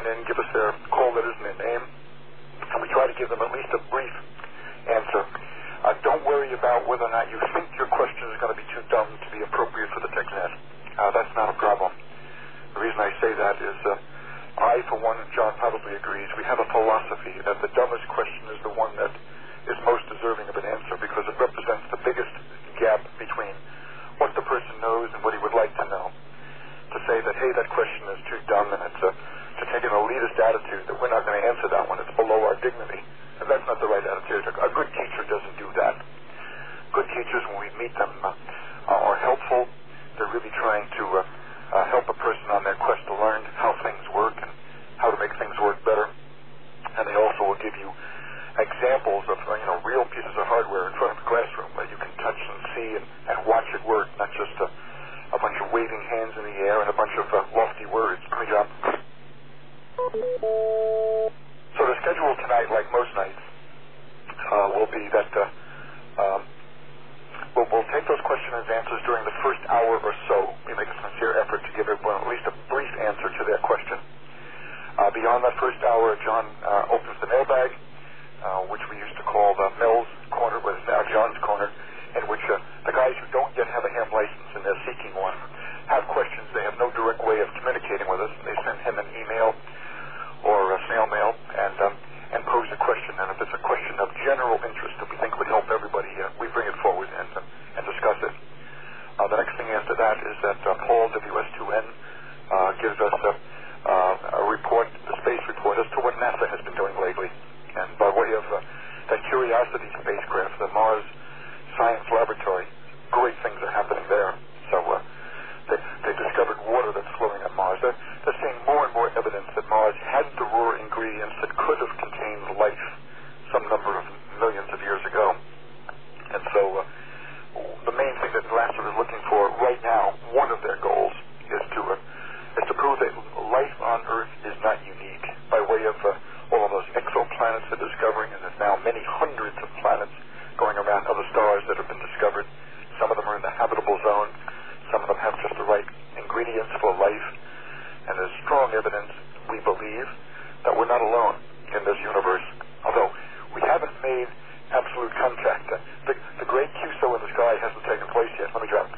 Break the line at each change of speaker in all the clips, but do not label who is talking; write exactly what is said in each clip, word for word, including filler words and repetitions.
in, give us their call letters and their name, and we try to give them at least a brief answer. Uh, don't worry about whether or not you think your question is going to be too dumb to be appropriate for the TechNet. Uh, that's not a problem. The reason I say that is uh, I, for one, and John probably agrees, we have a philosophy that the dumbest question is the one that is most deserving of an answer because it represents the biggest gap between what the person knows and what he would like to know. To say that, hey, that question is too dumb, and it's uh, to take an elitist attitude that we're not going to answer that one, it's below our dignity. And that's not the right attitude. A good teacher doesn't do that. Good teachers, when we meet them, uh, are helpful. They're really trying to uh, uh, help a person on their quest to learn how things work and how to make things work better. And they also will give you examples of uh, you know real pieces of hardware in front of the classroom that you can touch and see and, and watch it work, not just a, a bunch of waving hands in the air and a bunch of uh, lofty words. Good job. So the schedule tonight, like most nights, uh, will be that uh, um, we'll, we'll take those question and answers during the first hour or so. We make a sincere effort to give everyone at least a brief answer to their question. Uh, beyond that first hour, John uh, opens the mailbag, uh, which we used to call the Mel's Corner, but it's now John's Corner, in which uh, the guys who don't yet have a ham license and they're seeking one have questions. They have no direct way of communicating with us. They send him an email or a snail mail and um, and pose a question. And if it's a question of general interest that we think would help everybody, uh, we bring it forward and uh, and discuss it. Uh, the next thing after that is that uh, Paul, W S two N, uh, gives us a, uh, a report, the space report, as to what NASA has been doing lately. And by way of uh, that Curiosity spacecraft, the Mars Science Laboratory, great things are happening there. So uh, they, they discovered water that's flowing on Mars. They're, they're seeing more and more evidence that Mars had the raw ingredients that could have contained life some number of millions of years ago. And so uh, the main thing that NASA is looking for right now, one of their goals, is to uh, is to prove that life on Earth is not unique by way of uh, all of those exoplanets they're discovering, and there's now many hundreds of planets going around other stars that have been discovered. Some of them are in the habitable zone. Some of them have just the right ingredients for life. And there's strong evidence, we believe, that we're not alone in this universe. Although we haven't made absolute contact. The, the great Q S O in the sky hasn't taken place yet. Let me drop.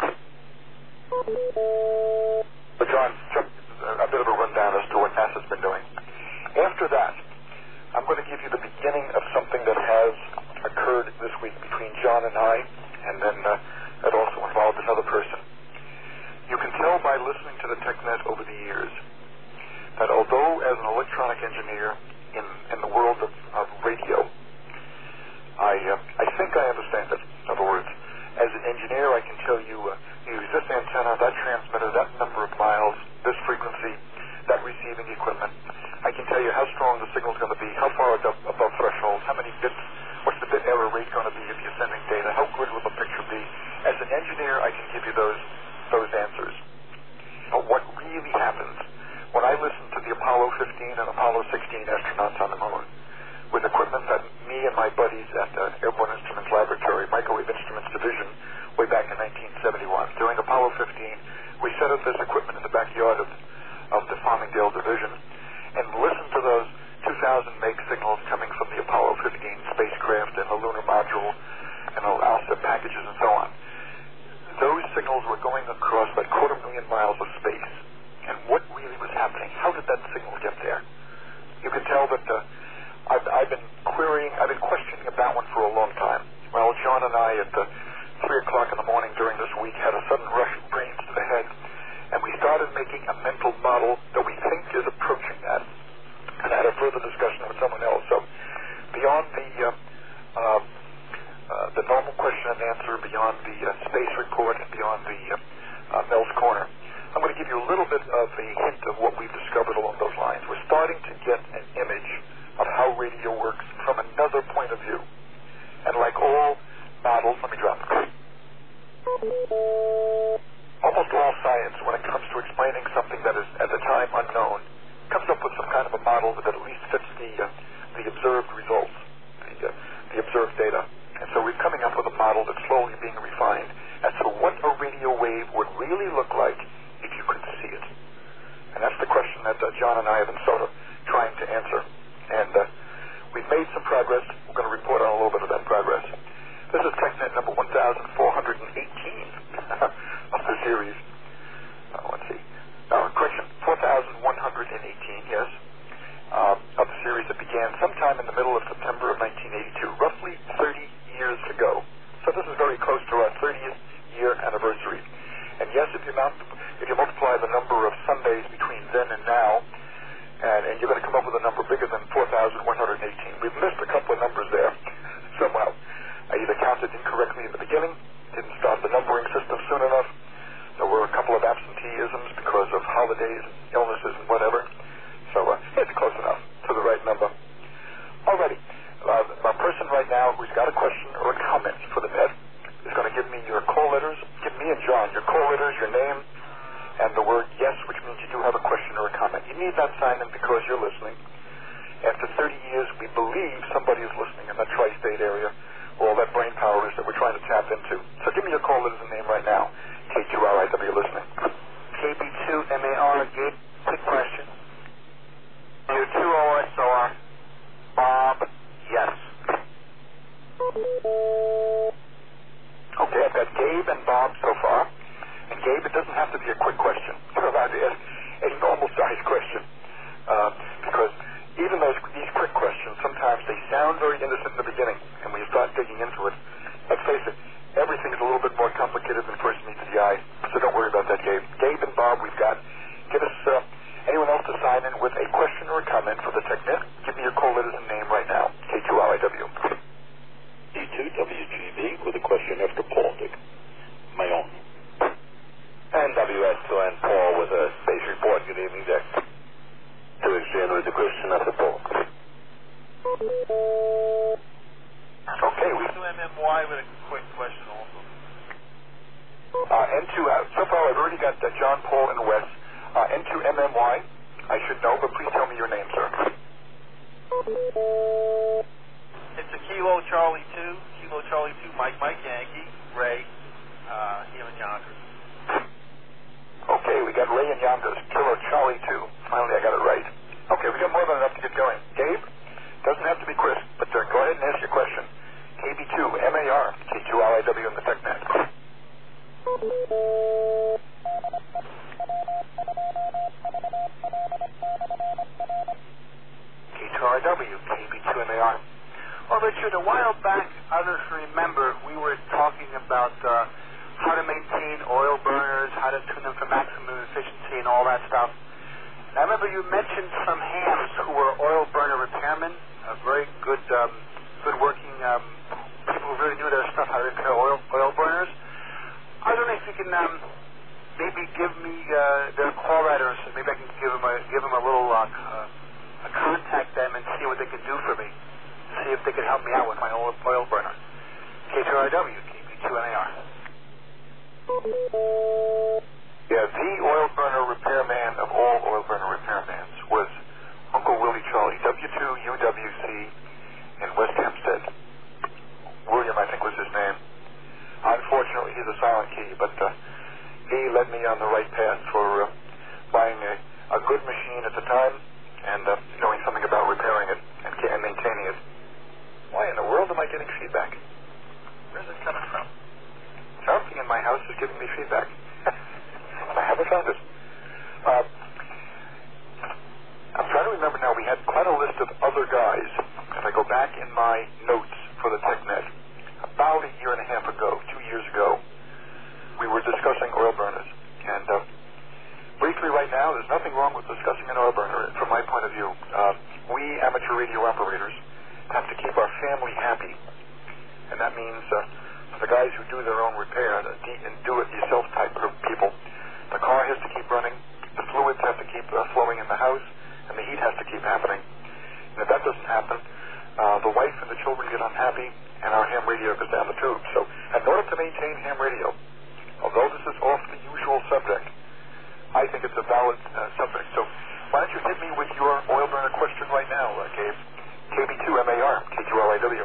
But John, a bit of a rundown as to what NASA's been doing. After that, I'm going to give you the beginning of something that has occurred this week between John and I, and then uh, it also involved another person. You can tell by listening to the TechNet over the years that although as an electronic engineer in, in the world of, of radio, I uh, I think I understand it. In other words, as an engineer, I can tell you, uh, use this antenna, that transmitter, that number of miles, this frequency, that receiving equipment. I can tell you how strong the signal is going to be, how far above, above thresholds, how many bits, what's the bit error rate going to be if you're sending data, how good will the picture be. As an engineer, I can give you those those answers. But what really happens when I listen to the Apollo fifteen and Apollo sixteen astronauts on the moon with equipment that me and my buddies at the Airborne Instruments Laboratory, Microwave Instruments Division, way back in nineteen seventy-one. During Apollo fifteen, we set up this equipment in the backyard of, of the Farmingdale Division and listen to those two thousand meg signals coming from the Apollo fifteen spacecraft and the lunar module and the ALSA packages and so on. Those signals were going across that quarter million miles of space. And what really was happening? How did that signal get there? You can tell that uh, I've, I've been querying, I've been questioning about one for a long time. Well, John and I at the three o'clock in the morning during this week had a sudden rush of brains to the head, and we started making a mental model that we think is approaching that. And I had a further discussion with someone else. So beyond the uh, uh, uh, the normal question and answer, beyond the uh, space report, and beyond the uh, uh, Mel's Corner, I'm going to give you a little bit of a hint of what we've discovered along those lines. We're starting to get an image of how radio works from another point of view. And like all models, let me drop it. Almost all science, when it comes to explaining something that is at the time unknown, comes up with some kind of a model that at least fits the uh, the observed results, the, uh, the observed data. And so we're coming up with a model that's slowly being refined as to what a radio wave would really look like if you could see it. And that's the question that uh, John and I have been sort of trying to answer. And uh, we've made some progress. We're going to report on a little bit of that progress. This is TechNet number one thousand four hundred eighteen of the series. Uh, let's see. Uh, correction, four thousand one hundred eighteen, yes, uh, of the series that began sometime in the middle of September of nineteen eighty-two, roughly thirty years ago. So this is very close to our thirtieth year anniversary. And yes, if you, mount, if you multiply the number of Sundays between then and now, and, and you're going to come up with a number bigger than four thousand one hundred eighteen. We've missed a couple of numbers there somehow. I either counted incorrectly in the beginning, didn't start the numbering system soon enough. There were a couple of absenteeisms because of holidays, illnesses, and whatever. So uh, it's close enough to the right number. Alrighty. Uh, a person right now who's got a question or a comment for the net is going to give me your call letters. Give me and John your call letters, your name, and the word yes, which means you do have a question or a comment. You need that sign in because you're listening. After thirty years, we believe somebody is listening in the tri-state area. All that brain power is that we're trying to tap into. So give me your call letters and name right now. K two R I W listening.
K B two M A R, Gabe, quick question. U two O S R, Bob, yes.
Okay, I've got Gabe and Bob so far. And Gabe, it doesn't have to be a quick question. You're allowed to ask a normal-sized question. Uh, because even those these quick questions, sometimes they sound very innocent in the beginning. And when you start digging into it, let's face it, everything's a little bit more complicated than first meets the eye. So don't worry about that, Gabe. Gabe and Bob, we've got. Give us uh, anyone else to sign in with a question or a comment for the TechNet. Give me your call letters and name right now. K two R I W. D two W G B with a question after Paul Dick. My own.
And W S two N Paul with a space report. Good evening, Dick. two X J N with the question after Paul.
Okay, we
two M M Y with a quick question also.
Uh, N two, uh, so far I've already got uh, John, Paul, and Wes. Uh, N two M M Y, I should know, but please tell me your name, sir.
It's a Kilo Charlie two, Kilo Charlie two, Mike, Mike Yankee, Ray, uh, here in Yonkers.
Okay, we got Ray and Yonkers, Kilo Charlie two. Finally, I got it right. Okay, we got more than enough to get going. Gabe, doesn't have to be crisp, but uh, go ahead and ask your question. K B two M A R, K two R I W in the TechNet.
K two R I W, K B two M A R. Well, Richard, a while back, I don't remember, we were talking about uh, how to maintain oil burners, how to tune them for maximum efficiency and all that stuff. I remember you mentioned some hams who were oil burner repairmen, a very good, um, good working um, people who really knew their stuff, how to repair oil oil burners. I don't know if you can um, maybe give me uh, their call letters. Maybe I can give them a give them a little uh, uh, contact them and see what they can do for me. See if they can help me out with my oil, oil burner. K two R I W, K B two N A R.
Yeah, the oil burner repairman of all oil burner repairmans was Uncle Willie Charlie, W two U W C in West Hempstead. William, I think, was his name. Unfortunately, he's a silent key, but uh, he led me on the right path for uh, buying a, a good machine at the time and uh, knowing something about repairing it and, and maintaining it. Why in the world am I getting feedback? Where's it coming from? Something in my house is giving me feedback. I haven't found it. Uh, I'm trying to remember now, we had quite a list of other guys. If I go back in my notes for the TechNet, about a year and a half ago, two years ago, we were discussing oil burners. And uh, briefly right now, there's nothing wrong with discussing an oil burner from my point of view. Uh, we amateur radio operators have to keep our family happy. And that means uh, the guys who do their own repair, the de- and do-it-yourself type of people, the car has to keep running, the fluids have to keep uh, flowing in the house, and the heat has to keep happening. And if that doesn't happen, uh, the wife and the children get unhappy, and our ham radio goes down the tube. So in order to maintain ham radio, although this is off the usual subject, I think it's a valid uh, subject. So why don't you hit me with your oil burner question right now, uh, Gabe? K B two M A R, K two R I W.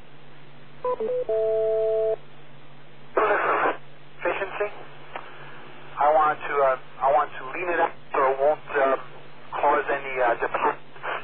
Efficiency. I want to uh, I want to lean it up so it won't uh, cause any uh, deposits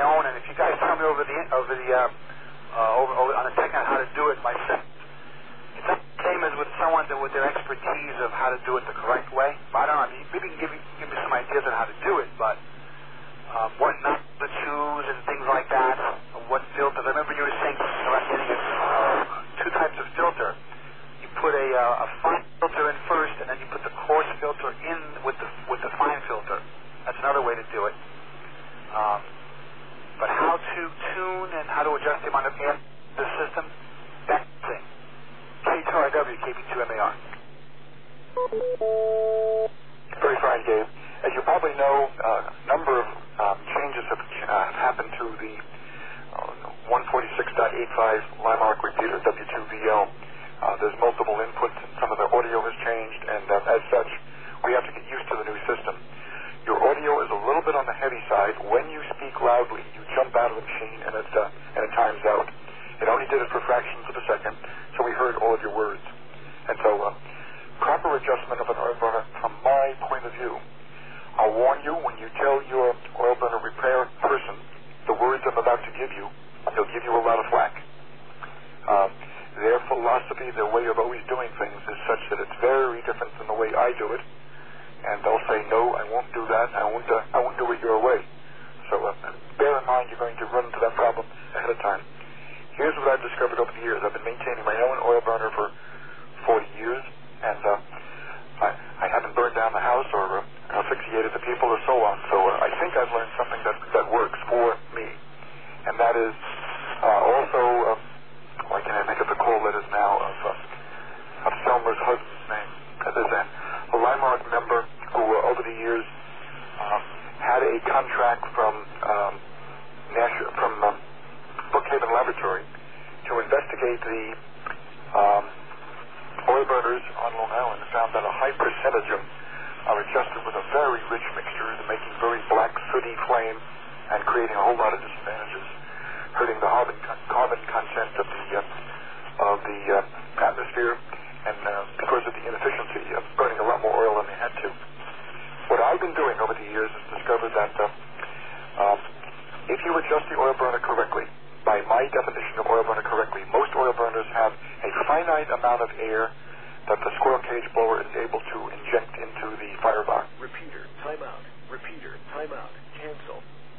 own, and if you guys tell me over the over the uh, uh, over, over on the tech how to do it myself, it's not the same as with someone that with their expertise of how to do it the correct way. But I don't know. I mean, maybe you can give me give me some ideas on how to do it, but um, what not to choose and things like that. What filters? I remember you were saying something about getting a, uh, two types of filter. You put a, uh, a fine filter in first, and then you put the coarse filter in with the with the fine filter. That's another way to do it. Um, but how to tune and how to adjust the amount of air in the system, that's the thing. K two R W, K B two M A R.
Very fine, Gabe. As you probably know, uh, a number of um, changes have uh, happened to the uh, one forty-six point eighty-five Limark repeater W two V L. Uh, there's multiple inputs, and some of the audio has changed, and uh, as such, we have to get used to the new system. Your audio is a little bit on the heavy side. When you speak loudly, you jump out of the machine, and it, uh, and it times out. It only did it for fractions of a second, so we heard all of your words. And so, uh, proper adjustment of an oil burner, from my point of view, I'll warn you, when you tell your oil burner repair person the words I'm about to give you, he'll give you a lot of flack. Um, their philosophy, their way of always doing things is such that it's very different than the way I do it. And they'll say, no, I won't do that. I won't, uh, I won't do it your way. So uh, bear in mind you're going to run into that problem ahead of time. Here's what I've discovered over the years. I've been maintaining my own oil burner for forty years, and uh, I, I haven't burned down the house or uh, asphyxiated the people or so on. So uh, I think I've learned something that, that works for me. And that is uh, also, uh, why can't I think of the call letters now of, uh, of Selmer's husband's name? That is a, a Limark member who uh, over the years uh, had a contract from um, Nash- from um, Brookhaven Laboratory to investigate the um, oil burners on Long Island, and found that a high percentage of them are adjusted with a very rich mixture, making very black, sooty flame and creating a whole lot of disadvantages, hurting the carbon, carbon content of the, uh, of the uh, atmosphere, and uh, because of the inefficiency of burning a lot more oil than they had to. What I've been doing over the years is discovered that uh, um, if you adjust the oil burner correctly, by my definition of oil burner correctly, most oil burners have a finite amount of air that the squirrel cage blower is able to inject into the firebox.
Repeater, timeout. Repeater, timeout. Cancel.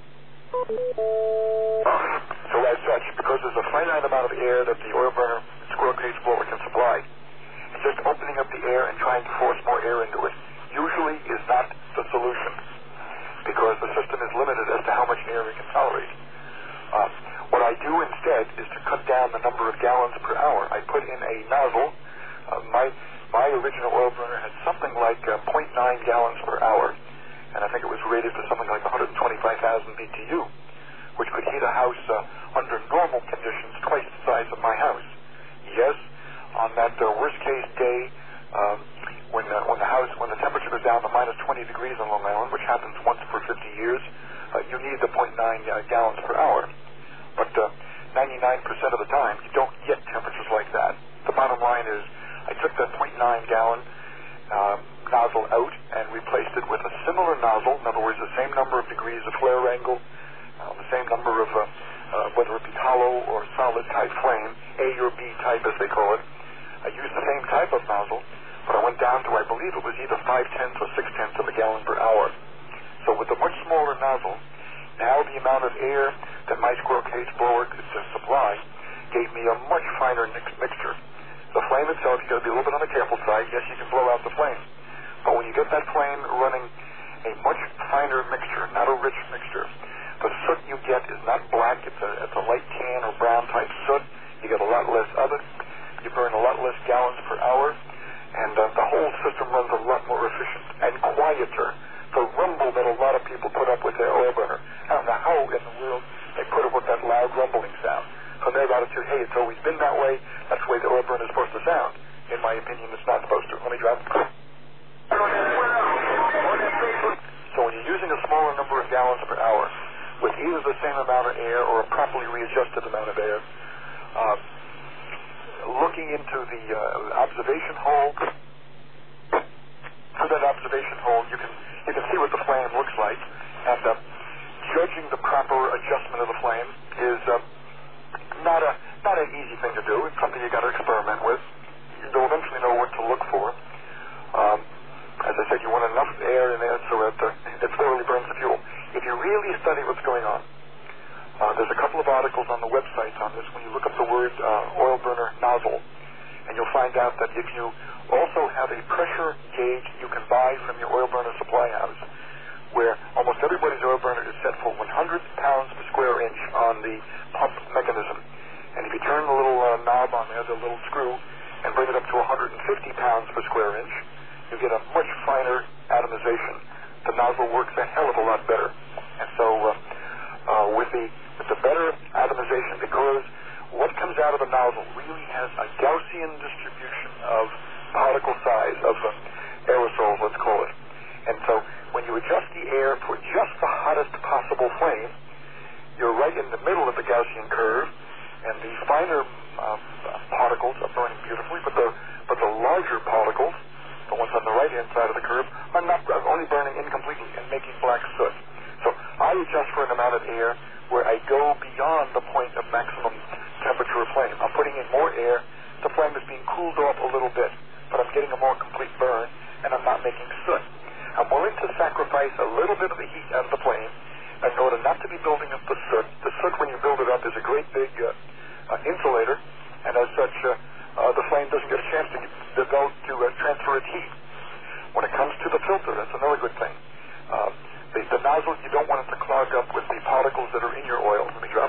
So as such, because there's a finite amount of air that the oil burner squirrel cage blower can supply, just opening up the air and trying to force more air into it usually is not the solution, because the system is limited as to how much air it can tolerate. Uh, what I do instead is to cut down the number of gallons per hour. I put in a nozzle. Uh, my my original oil burner had something like uh, zero point nine gallons per hour, and I think it was rated for something like one hundred twenty-five thousand B T U, which could heat a house uh, under normal conditions twice the size of my house. Yes, on that uh, worst case day, um, when uh, when the house when the temperature goes down to minus twenty degrees on Long Island, which happens once per fifty years, uh, you need the zero point nine uh, gallons per hour. But uh, ninety-nine percent of the time, you don't get temperatures like that. The bottom line is, I took that zero point nine gallon um, nozzle out and replaced it with a similar nozzle. In other words, the same number of degrees of flare angle, uh, the same number of, uh, uh, whether it be hollow or solid type flame, A or B type as they call it. I used the same type of nozzle, but I went down to, I believe it was either five tenths or six tenths of a gallon per hour. So with a much smaller nozzle, now the amount of air that my squirrel cage blower could uh, supply gave me a much finer mix- mixture. The flame itself, you've got to be a little bit on the careful side. Yes, you can blow out the flame. But when you get that flame running a much finer mixture, not a rich mixture, the soot you get is not black. It's a, it's a light tan or brown type soot. You get a lot less of it. You burn a lot less gallons per hour. And uh, the whole system runs a lot more efficient and quieter. The rumble that a lot of people put up with their oil burner. I don't know how in the world they put up with that loud rumbling sound. From their attitude, hey, it's always been that way. That's the way the oil burner is supposed to sound. In my opinion, it's not supposed to. Let me drop. So when you're using a smaller number of gallons per hour with either the same amount of air or a properly readjusted amount of air, uh, looking into the uh, observation hole, through that observation hole, you can you can see what the flame looks like, and uh, judging the proper adjustment of of articles on the websites on this. When you look up the word uh, oil burner nozzle, and you'll find out that if you also have a pressure gauge you can buy from your oil burner supply house, where almost everybody's oil burner is set for one hundred pounds per square inch on the pump mechanism. And if you turn the little uh, knob on there, the little screw, and bring it up to one hundred fifty pounds per square inch, you get a much finer atomization. The nozzle works a hell of a lot better. And so uh, uh, with the with the better atomization, because what comes out of the nozzle really has a Gaussian distribution of particle size, of uh, aerosols, let's call it. And so when you adjust the air for just the hottest possible flame, you're right in the middle of the Gaussian curve, and the finer uh, particles are burning beautifully, but the but the larger particles, the ones on the right-hand side of the curve, are not are only burning incompletely and making black soot. So I adjust for an amount of air where I go beyond the point of maximum temperature of flame. I'm putting in more air. The flame is being cooled off a little bit, but I'm getting a more complete burn, and I'm not making soot. I'm willing to sacrifice a little bit of the heat out of the flame in order not to be building up the soot. The soot, when you build it up, is a great big uh, uh, insulator, and as such, uh, uh, the flame doesn't get a chance to develop to uh, transfer its heat. When it comes to the filter, that's another good thing. Uh, the, the nozzle, you don't want it to clog up with the particles that are in your oil. Let me drop.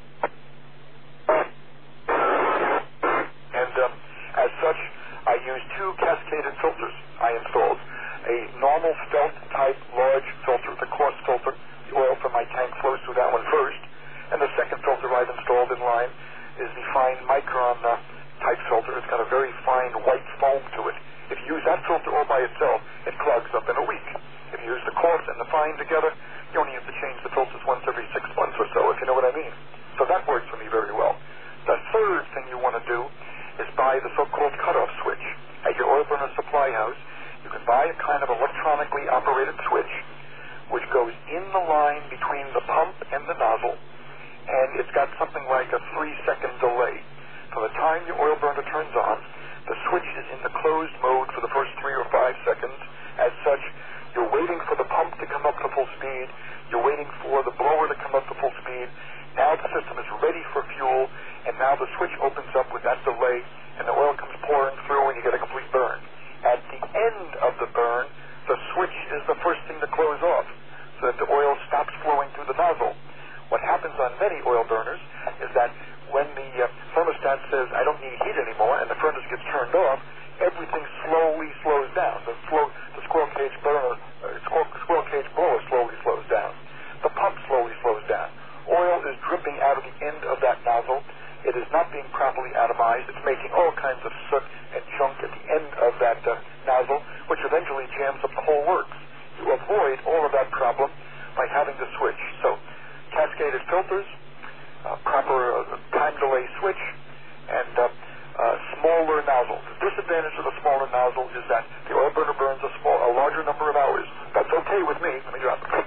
And um, as such, I use two cascaded filters I installed. A normal felt type large filter, the coarse filter. The oil from my tank flows through that one first. And the second filter I've installed in line is the fine micron uh, type filter. It's got a very fine white foam to it. If you use that filter all by itself, it clogs up in a week. If you use the coarse and the fine together, you only have to change the filters once every six months or so, if you know what I mean. So that works for me very well. The third thing you want to do is buy the so-called cutoff switch. At your oil burner supply house, you can buy a kind of electronically operated switch which goes in the line between the pump and the nozzle, and it's got something like a three-second delay. From the time your oil burner turns on, the switch is in the closed mode for the first three or five seconds. As such, you're waiting for the pump to come up to full speed. You're waiting for the blower to come up to full speed. Now the system is ready for fuel, and now the switch opens up with that delay, and the oil comes pouring through, and you get a complete burn. At the end of the burn, the switch is the first thing to close off, so that the oil stops flowing through the nozzle. What happens on many oil burners is that when the uh, thermostat says, I don't need heat anymore, and the furnace gets turned off, everything slowly slows down. The, slow, the squirrel cage burner, uh, squirrel, squirrel cage blower slowly slows down. The pump slowly slows down. Oil is dripping out of the end of that nozzle. It is not being properly atomized. It's making all kinds of soot and junk at the end of that uh, nozzle, which eventually jams up the whole works. You avoid all of that problem by having the switch. So, cascaded filters, uh, proper uh, time delay switch, and uh, uh, smaller nozzle. The disadvantage of the smaller nozzle is that the oil burner burns a small, a larger number of hours. That's okay with me. Let me drop it.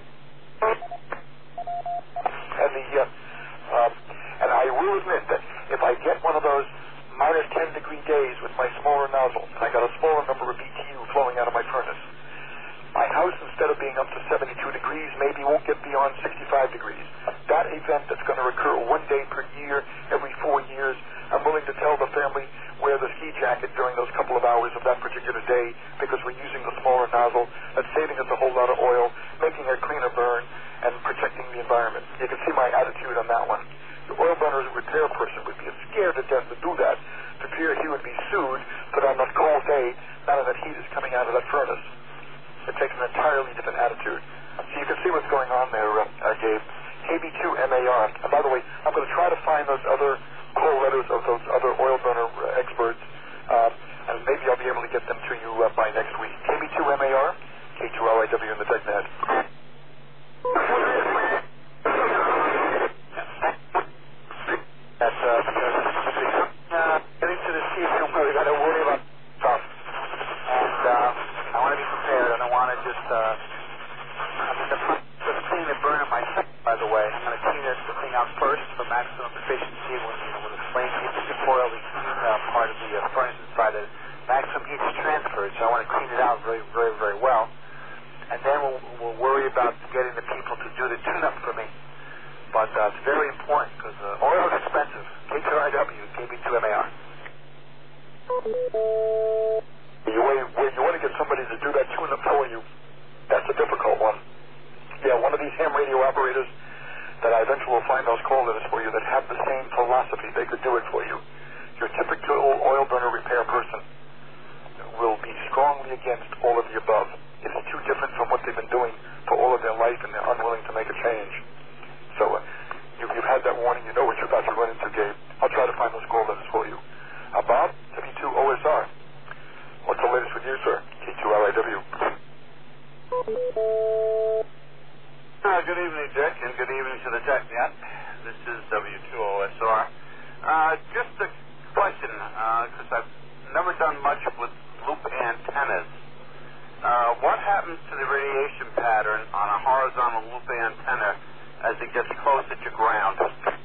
And the uh, uh, and I will admit that if I get one of those minus ten degree days with my smaller nozzle, I got a smaller number of B T U flowing out of my furnace. My house, instead of being up to seventy-two degrees, maybe won't get beyond sixty-five degrees. That event that's going to occur one day per year, every four years, I'm willing to tell the family, wear the ski jacket during those couple of hours of that particular day because we're using the smaller nozzle. That's saving us a whole lot of oil, making a cleaner burn, and protecting the environment. You can see my attitude on that one. The oil burner's repair person would be scared to death to do that, for fear he would be sued that on that cold day, none of that heat is coming out of that furnace. It takes an entirely different attitude. So you can see what's going on there, uh, uh, Gabe. K B two M A R. And by the way, I'm going to try to find those other call letters of those other oil burner uh, experts, uh, and maybe I'll be able to get them to you uh, by next week. K B two M A R, K two L I W in the TechNet. That's uh, uh, getting to the season where we got to worry about stuff. And uh, I want to be prepared. I don't want to just, uh, I'm in the process of cleaning the burner myself, by the way. I'm going to clean this thing out first for maximum efficiency when, you know, when the flame heats before the clean uh, part of the uh, furnace inside. The maximum heat is transferred, so I want to clean it out very, very, very well. And then we'll, we'll worry about getting the people to do the tune-up for me.
but uh, it's very important because uh, oil is expensive. K two R W, K B two M A R.
You, where you want to get somebody to do that tune-up for you, that's a difficult one. Yeah, one of these ham radio operators that I eventually will find those call letters for you that have the same philosophy, they could do it for you. Your typical oil burner repair person will be strongly against all of the above. It is too different from what they've been doing for all of their life, and they're unwilling to make a change. So uh, you, you've had that warning. You know what you're about to run into, Gabe. I'll try to find those call letters for you. Uh, Bob, W two O S R. What's the latest with you, sir? K two R I W.
Uh, good evening, Dick, and good evening to the TechNet. This is W two O S R. Uh, just a question, because uh, I've never done much with loop antennas. Uh, what happens to the radiation pattern on a horizontal loop antenna as it gets closer to ground?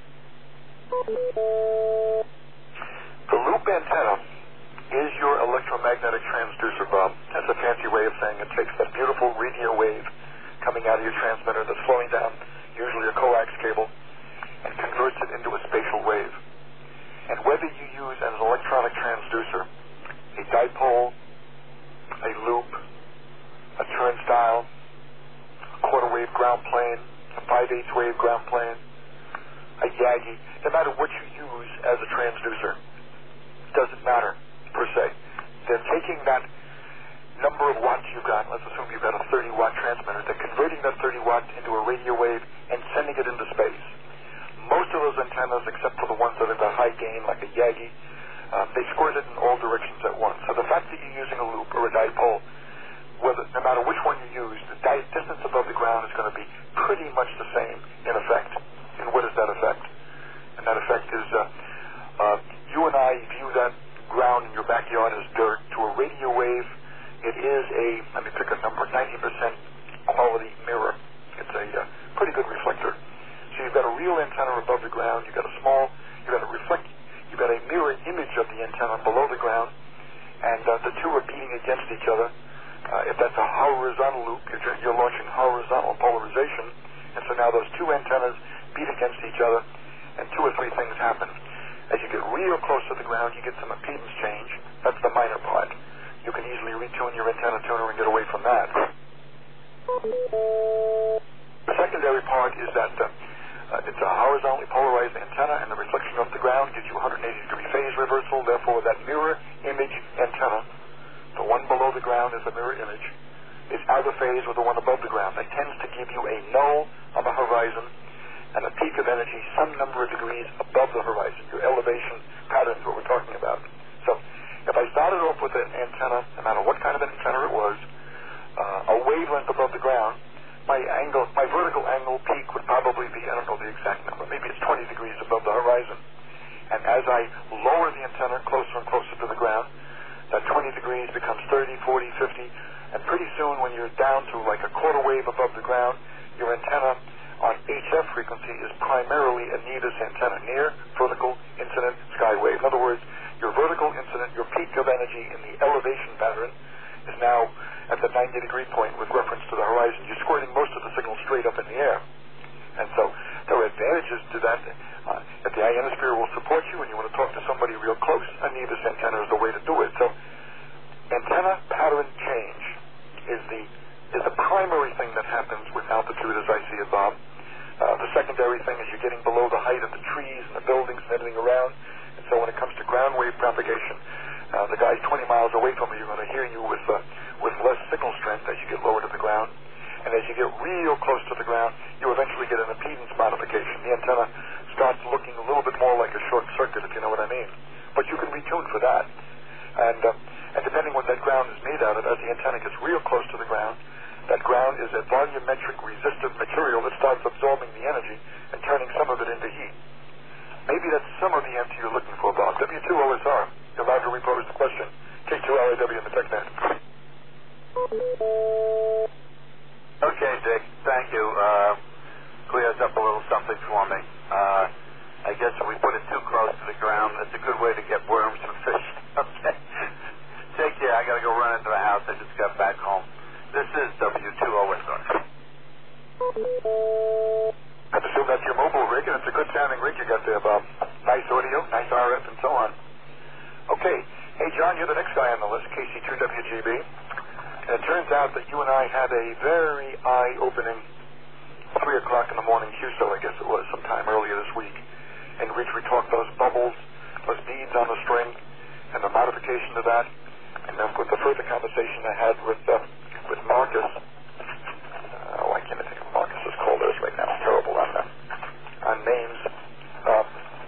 The loop antenna is your electromagnetic transducer, Bob. That's a fancy way of saying it takes that beautiful radio wave coming out of your transmitter that's flowing down, usually a coax cable, and converts it into a spatial wave. And whether you use as an electronic transducer a dipole, a loop, a turnstile, a quarter wave ground plane, a five-eighths wave ground plane, a Yagi, no matter what you use as a transducer, it doesn't matter per se. They're taking that number of watts you've got, let's assume you've got a thirty watt transmitter, they're converting that thirty watts into a radio wave and sending it into space. Most of those antennas, except for the ones that are the high gain, like a Yagi, uh, they squirt it in all directions at once. So the fact that you're using a loop or a dipole, whether, no matter which one you use, the di- distance above the ground is going to be pretty much the same in effect. And what is that effect? And that effect is uh, uh, you and I view that ground in your backyard as dirt. To a radio wave, it is a, let me pick a number, ninety percent quality mirror. It's a uh, pretty good reflector. So you've got a real antenna above the ground, you've got a small, you've got a reflect, you've got a mirror image of the antenna below the ground, and uh, the two are beating against each other. Uh, if that's a horizontal loop, you're, you're launching horizontal polarization, and so now those two antennas beat against each other, and two or three things happen. As you get real close to the ground, you get some impedance change. That's the minor part. You can easily retune your antenna tuner and get away from that. The secondary part is that uh, uh, it's a horizontally polarized antenna, and the reflection off the ground gives you one hundred eighty degree phase reversal. Therefore, that mirror image antenna, the one below the ground is a mirror image, is out of phase with the one above the ground. That tends to give you a null on the horizon and a peak of energy some number of degrees above the horizon. Your elevation pattern is what we're talking about. So if I started off with an antenna, no matter what kind of an antenna it was, uh, a wavelength above the ground, my angle, my vertical angle peak would probably be, I don't know the exact number, maybe it's twenty degrees above the horizon. And as I lower the antenna closer and closer to the ground, that twenty degrees becomes thirty, forty, fifty, and pretty soon when you're down to like a quarter wave above the ground, your antenna on H F frequency is primarily a N I D A S antenna, near vertical incident skywave. In other words, your vertical incident, your peak of energy in the elevation pattern is now at the ninety degree point with reference to the horizon. You're squirting most of the signal straight up in the air. And so there are advantages to that. Uh, if the ionosphere will support you and you want to talk to somebody real close, a N I D A S antenna is the way to do it. So antenna pattern change is the is the primary thing that happens with altitude as I see it, Bob. Uh, the secondary thing is you're getting below the height of the trees and the buildings and everything around. And so when it comes to ground wave propagation, uh, the guys twenty miles away from you are going to hear you with uh, with less signal strength as you get lower to the ground. And as you get real close to the ground, you eventually get an impedance modification. The antenna starts looking a little bit more like a short circuit, if you know what I mean. But you can retune for that. And, uh, and depending what that ground is made out of, as the antenna gets real close to the ground, that ground is a volumetric resistive material that starts absorbing the energy and turning some of it into heat. Maybe that's some of the answer you're looking for, Bob. W two O S R, you're allowed to repose the question. K two R A W in the TechNet.
Okay, Dick, thank you. Uh, clears up a little something for me. Uh, I guess if we put it too close to the ground, that's a good way to get worms and fish. Okay. Take care. I got to go run into the house. I just got back home. This is W two O S R.
I assume that's your mobile there, Bob. Nice audio, nice R F, and so on. Okay. Hey, John, you're the next guy on the list, K C two W G B. And it turns out that you and I had a very eye-opening three o'clock in the morning Q S O, I guess it was, sometime earlier this week, in which we talked those bubbles, those beads on the string, and the modification to that. And then with the further conversation I had with uh, with Marcus, uh, why can't I think of Marcus's call is right now? I'm terrible on that. On names. Uh,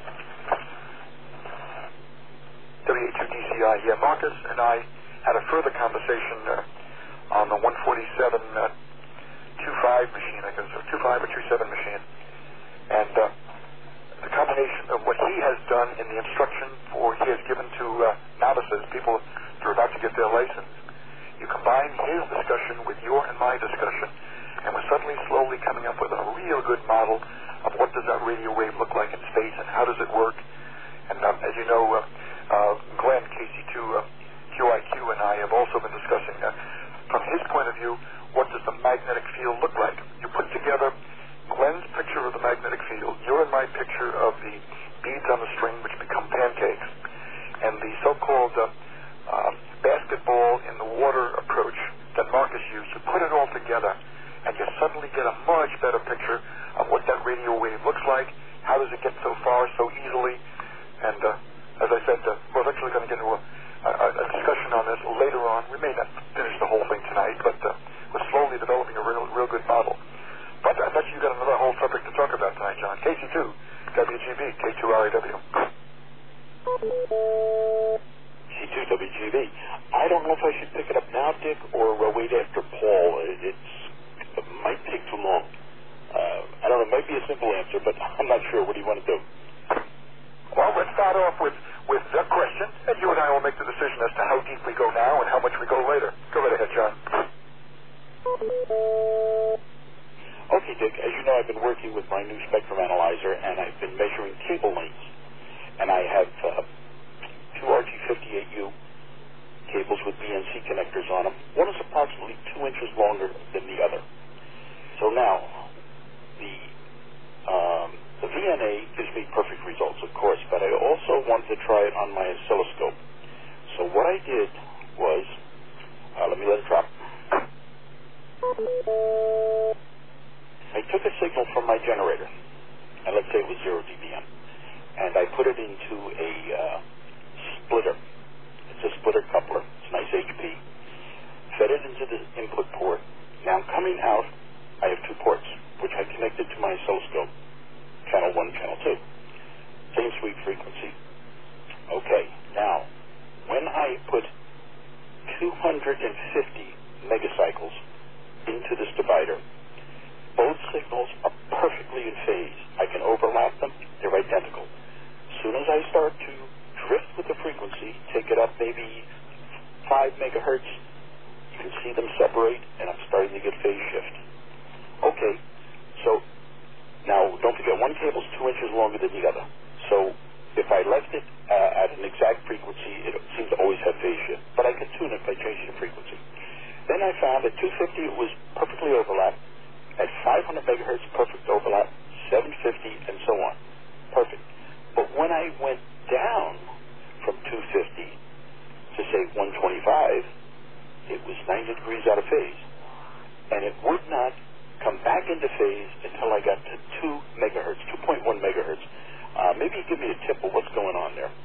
W A two D C I. Yeah, Marcus and I had a further conversation uh, on the one forty-seven uh, two five machine, I guess, or two five or two seven machine. And uh, the combination of what he has done in the instruction for he has given to uh, novices, people who are about to get their license, you combine his discussion with your and my discussion, and we're suddenly slowly coming up with a real good model of what does that radio wave look like in space and how does it work. And um, as you know, uh, uh, Glenn, K C two uh, Q I Q, and I have also been discussing, uh, from his point of view, what does the magnetic field look like. You put together Glenn's picture of the magnetic field, your and my picture of the beads on the string, which become pancakes, and the so-called uh, uh, basketball in the water approach that Marcus used. You put it all together, and you suddenly get a much better picture of what that radio wave looks like. How does it get so far so easily? And uh, as I said, uh, we're eventually going to get into a, a, a discussion on this later on. We may not finish the whole thing tonight, but uh, we're slowly developing a real, real good model. But I bet you got another whole subject to talk about tonight, John. K C two W G B, K two R A W.
C two W G B. I don't know if I should pick it up now, Dick, or uh, wait after Paul. It, it's, it might take too long. Uh, I don't know. It might be a simple answer, but I'm not sure. What do you want to do?
Well, let's start off with, with the question, and you and I will make the decision as to how deep we go now and how much we go later. Go right ahead, John.
Okay, Dick, as you know, I've been working with my new spectrum analyzer, and I've been measuring cable lengths. And I have uh, two R G fifty-eight U cables with B N C connectors on them. One is approximately two inches longer than the other. So now, the um, the V N A gives me perfect results, of course, but I also wanted to try it on my oscilloscope. So what I did was, uh, let me let it drop. I took a signal from my generator, and let's say it was zero D B M, and I put it into a uh, splitter. It's a splitter coupler. It's a nice H P. Fed it into the input port. Now coming out, I have two ports, which I connected to my oscilloscope. Channel one, channel two. Same sweep frequency. Okay, now, when I put two hundred fifty megacycles into this divider, both signals are perfectly in phase. I can overlap them. They're identical. As soon as I start to drift with the frequency, take it up maybe five megahertz, you can see them separate, and I'm starting to get phase shift. Okay, so now don't forget, one cable's two inches longer than the other. So if I left it uh, at an exact frequency, it seems to always have phase shift. But I can tune it by changing the frequency. Then I found at two fifty it was perfectly overlapped. At five hundred megahertz, perfect overlap. seven fifty, and so on. Perfect. But when I went down from two fifty to, say, one twenty-five, it was ninety degrees out of phase. And it would not come back into phase until I got to two megahertz, two point one megahertz. Uh, maybe you give me a tip of what's going on there.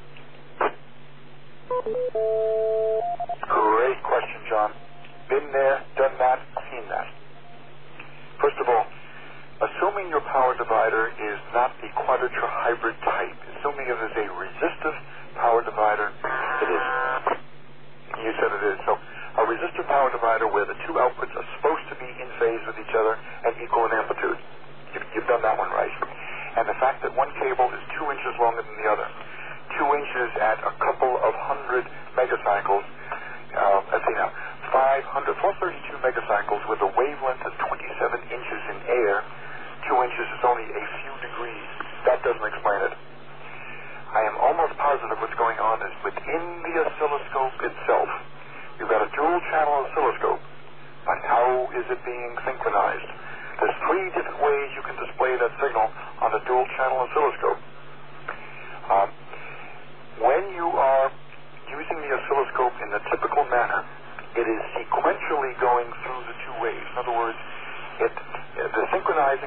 Great question, John. Been there, done that, seen that. First of all, assuming your power divider is not the quadrature hybrid type, assuming it is a resistive power divider,
It is.
you said it is. So a resistive power divider where the two outputs are supposed to be in phase with each other and equal in amplitude. You've, you've done that one right. And the fact that one cable is two inches longer than the other, two inches at a couple of hundred megacycles, uh, let's see now, five hundred, four thirty-two megacycles with a wavelength of twenty-seven inches in air, two inches is only a few degrees. That doesn't explain it. I am almost positive what's going on is within the oscilloscope itself. You've got a dual channel oscilloscope, but how is it being synchronized? There's three different ways you can display that signal on a dual channel oscilloscope.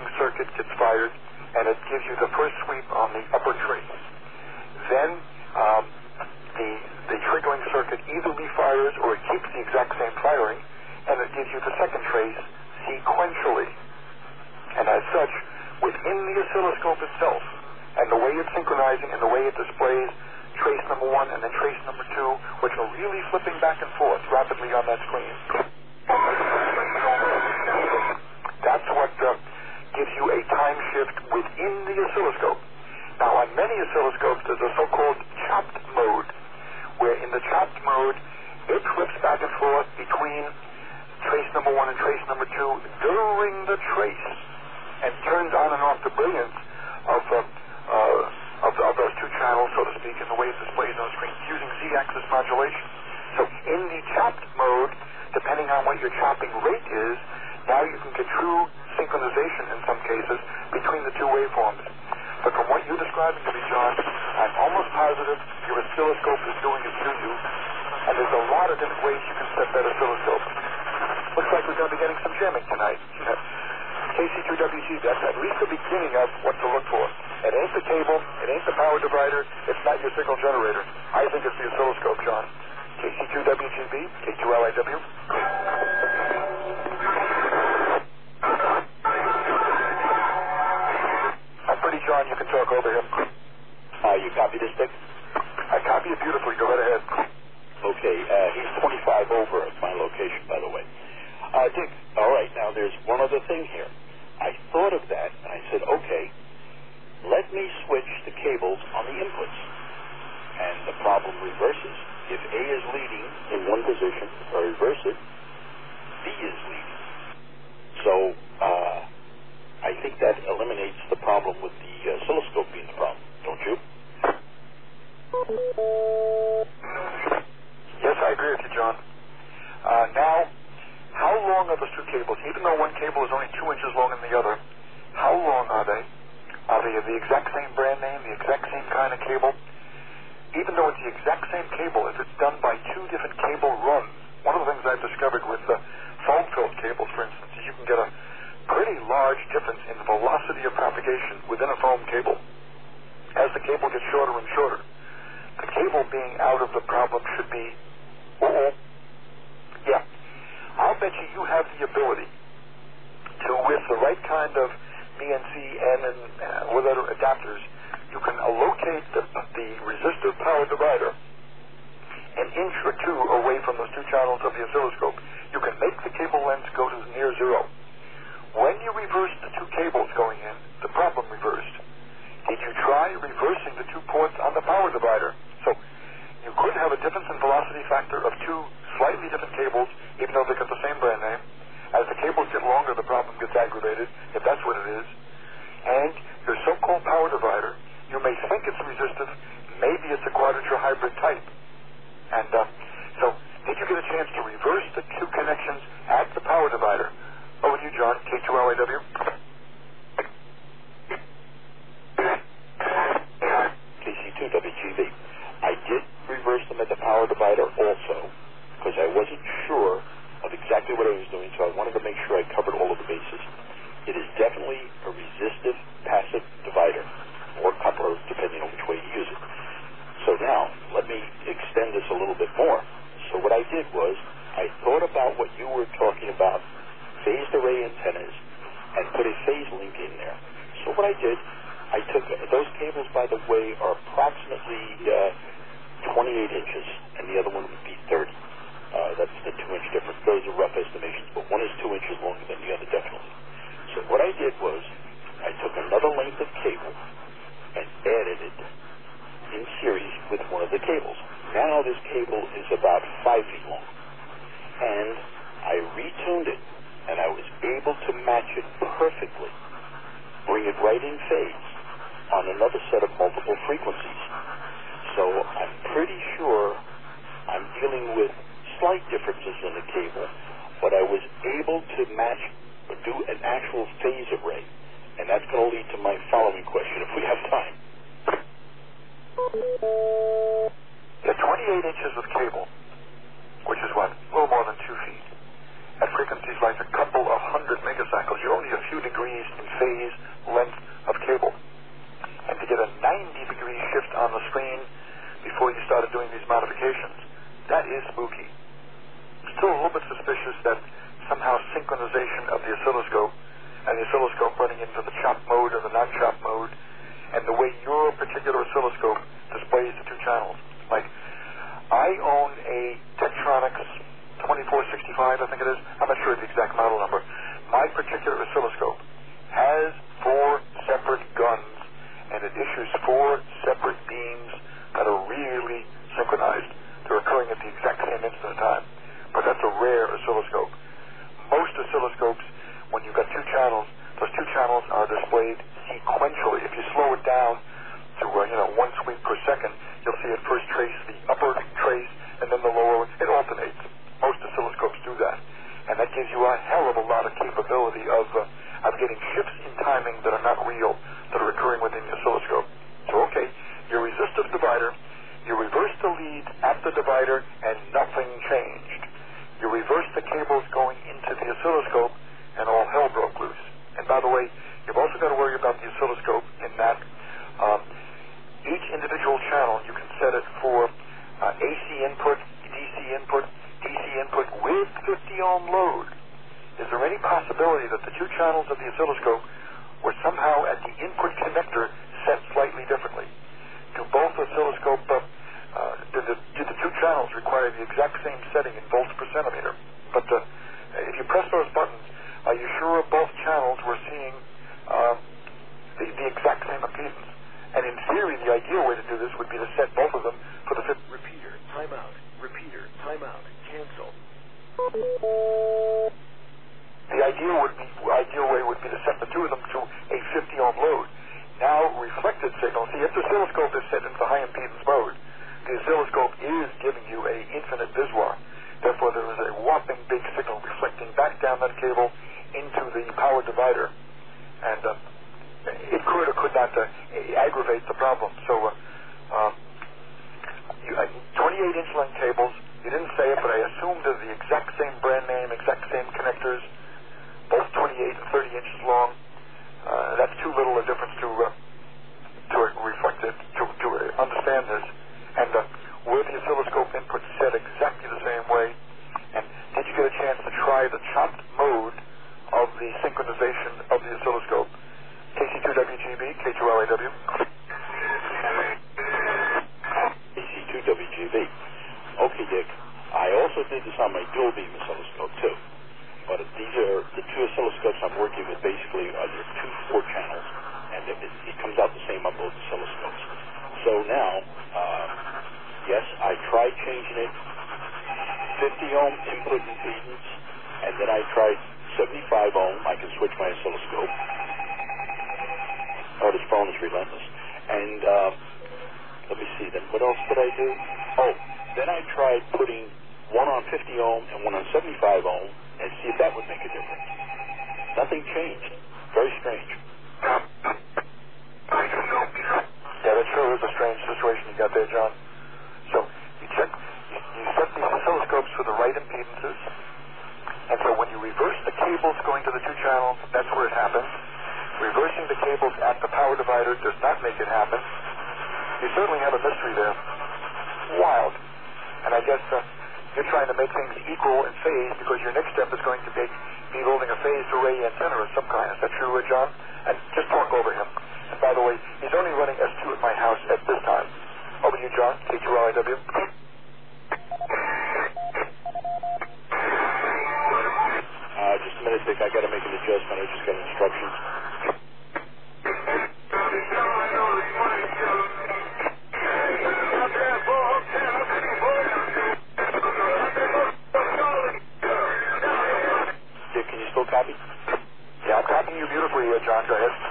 circuit gets fired, and it gives you the first sweep on the upper trace. Then um, the, the triggering circuit either refires or it keeps the exact same firing, and it gives you the second trace sequentially. And as such, within the oscilloscope itself, and the way it's synchronizing and the way it displays trace number one and then trace number two, which are really flipping back and forth rapidly on that screen. That's what uh, gives you a time shift within the oscilloscope. Now, on many oscilloscopes, there's a so-called chopped mode, where in the chopped mode, it flips back and forth between trace number one and trace number two during the trace, and turns on and off the brilliance of uh, uh, Of, of those two channels, so to speak, in the way it displays on the screen, using Z-axis modulation. So in the chopped mode, depending on what your chopping rate is, now you can get true synchronization in some cases between the two waveforms. But from what you're describing to me, John, I'm almost positive your oscilloscope is doing it to you, and there's a lot of different ways you can set that oscilloscope. Looks like we're going to be getting some jamming tonight. K C two W G, that's at least the beginning of what to look for. It ain't the cable, it ain't the power divider, it's not your signal generator. I think it's the oscilloscope, John. K C two W G B, K two L I W. I'm pretty John, you can talk over him.
Uh, you copy this, Dick?
I copy it beautifully, go right ahead.
Okay, uh, he's twenty-five over at my location, by the way. Uh, Dick, all right, now there's one other thing here. I thought of that, and I said, okay, let me switch the cables on the inputs. And the problem reverses. If A is leading in one position, or reverse it, B is leading. So, uh, I think that eliminates the problem with the uh, oscilloscope being the problem, don't you?
Yes, I agree with you, John. Uh, now, how long are those two cables? Even though one cable is only two inches long than the other, how long are they? Are they the exact same brand name, the exact same kind of cable? Even though it's the exact same cable, if it's done by two different cable runs, one of the things I've discovered with uh, foam-filled cables, for instance, is you can get a pretty large difference in the velocity of propagation within a foam cable. As the cable gets shorter and shorter, the cable being out of the problem should be, uh-oh, yeah. I'll bet you you have the ability to, with the right kind of B N C and, and uh, with other adapters, you can locate the, the resistive power divider an inch or two away from those two channels of the oscilloscope. You can make the cable length go to near zero. When you reverse the two cables going in, the problem reversed. Did you try reversing the two ports on the power divider? So you could have a difference in velocity factor of two slightly different cables, even though they got the same brand name. As the cables get longer, the problem gets aggravated, if that's what it is. And your so-called power divider, you may think it's resistive, maybe it's a quadrature hybrid type. And uh, so, did you get a chance to reverse the two connections at the power divider? Over to you, John, K two L A W.
K C two W G B. I did reverse them at the power divider also, because I wasn't sure of exactly what I was doing, so I wanted to make sure I covered all of the bases. It is definitely a resistive passive divider, or coupler, depending on which way you use it. So now, let me extend this a little bit more. So what I did was, I thought about what you were talking about, phased array antennas, and put a phase link in there. So what I did, I took, those cables, by the way, are approximately uh, twenty-eight inches, and the other one would be thirty. Uh, that's the two-inch difference. Those are rough estimations, but one is two inches longer than the other, definitely. So what I did was, I took another length of cable and added it in series with one of the cables. Now this cable is about five feet long. And I retuned it, and I was able to match it perfectly, bring it right in phase on another set of multiple frequencies. So I'm pretty sure I'm dealing with slight differences in the cable, but I was able to match or do an actual phase array. And that's going to lead to my following question, if we have time.
The twenty-eight inches of cable, which is what, a little more than two feet, at frequencies like a couple of hundred megacycles, you're only a few degrees in phase clean before you started doing these modifications. That is spooky. Still a little bit suspicious that somehow synchronization of the oscilloscope and the oscilloscope running into the chop mode or the non-chop mode, and the way your particular oscilloscope displays the two channels. Like, I own a Tektronix twenty-four sixty-five, I think it is. I'm not sure of the exact model number. My particular oscilloscope has four separate guns, and it issues four separate beams that are really synchronized. They're occurring at the exact same instant of time. But that's a rare oscilloscope. Most oscilloscopes, when you've got two channels, those two channels are displayed sequentially. If you slow it down to uh, you know one sweep per second, you'll see it first trace the upper trace and then the lower. It alternates. Most oscilloscopes do that, and that gives you a hell of a lot of capability of uh, of getting shifts in timing that are not real, that are occurring within the oscilloscope. So okay, your resistive divider, you reverse the lead at the divider, and nothing changed. You reverse the cables going into the oscilloscope, and all hell broke loose. And by the way, you've also got to worry about the oscilloscope in that um, each individual channel, you can set it for uh, A C input, D C input, D C input with fifty ohm load. Is there any possibility that the two channels of the oscilloscope were somehow at the input connector set slightly differently? Do both oscilloscope, uh, uh, do, the, do the two channels require the exact same setting in volts per centimeter? But uh, if you press those buttons, are you sure both channels were seeing uh, the, the exact same impedance? And in theory, the ideal way to do this would be to set both of them for the fifth.
Repeater, timeout. Repeater, timeout. Cancel.
The ideal would be ideal way would be to set the two of them to a fifty ohm load. Now, reflected signal. See, if the oscilloscope is set into the high impedance mode, the oscilloscope is giving you a infinite biswar. Therefore, there is a whopping big signal reflecting back down that cable into the power divider, and uh, it could or could not uh, aggravate the problem. So, uh, um, you, uh, twenty-eight inch length cables. You didn't say it, but I assumed they're the exact same brand name, exact same connectors, both twenty-eight and thirty inches long. Uh, that's too little a difference to uh, to reflect it, to, to uh, understand this. And uh, were the oscilloscope inputs set exactly the same way? And did you get a chance to try the chopped mode of the synchronization of the oscilloscope? K C two W G B, K two L A W.
K C two W G B. Okay, Dick. I also did this on my dual beam oscilloscope too. But these are the two oscilloscopes I'm working with. Basically, are there two four channels, and it, it comes out the same on both oscilloscopes. So now, uh, yes, I tried changing it fifty ohm input impedance, and then I tried seventy-five ohm. I can switch my oscilloscope. Oh, this phone is relentless. And uh, let me see. Then what else did I do? Oh, then I tried putting one on fifty ohm and one on seventy-five ohm, and see if that would make a difference. Nothing changed. Very strange.
Yeah, that sure is a strange situation you got there, John. So you check, you set these oscilloscopes for the right impedances, and so when you reverse the cables going to the two channels, that's where it happens. Reversing the cables at the power divider does not make it happen. You certainly have a mystery there. Wild. And I guess uh, you're trying to make things equal in phase because your next step is going to be, be building a phased array antenna of some kind. Is that true, uh, John? And just talk over him. And by the way, he's only running S two at my house at this time. Over to you, John, K two L I W.
Uh, just a minute, Dick. I got to make an adjustment. I just got instructions. Dick, can you still copy?
Yeah, I'm copying you beautifully, uh, John. Go ahead.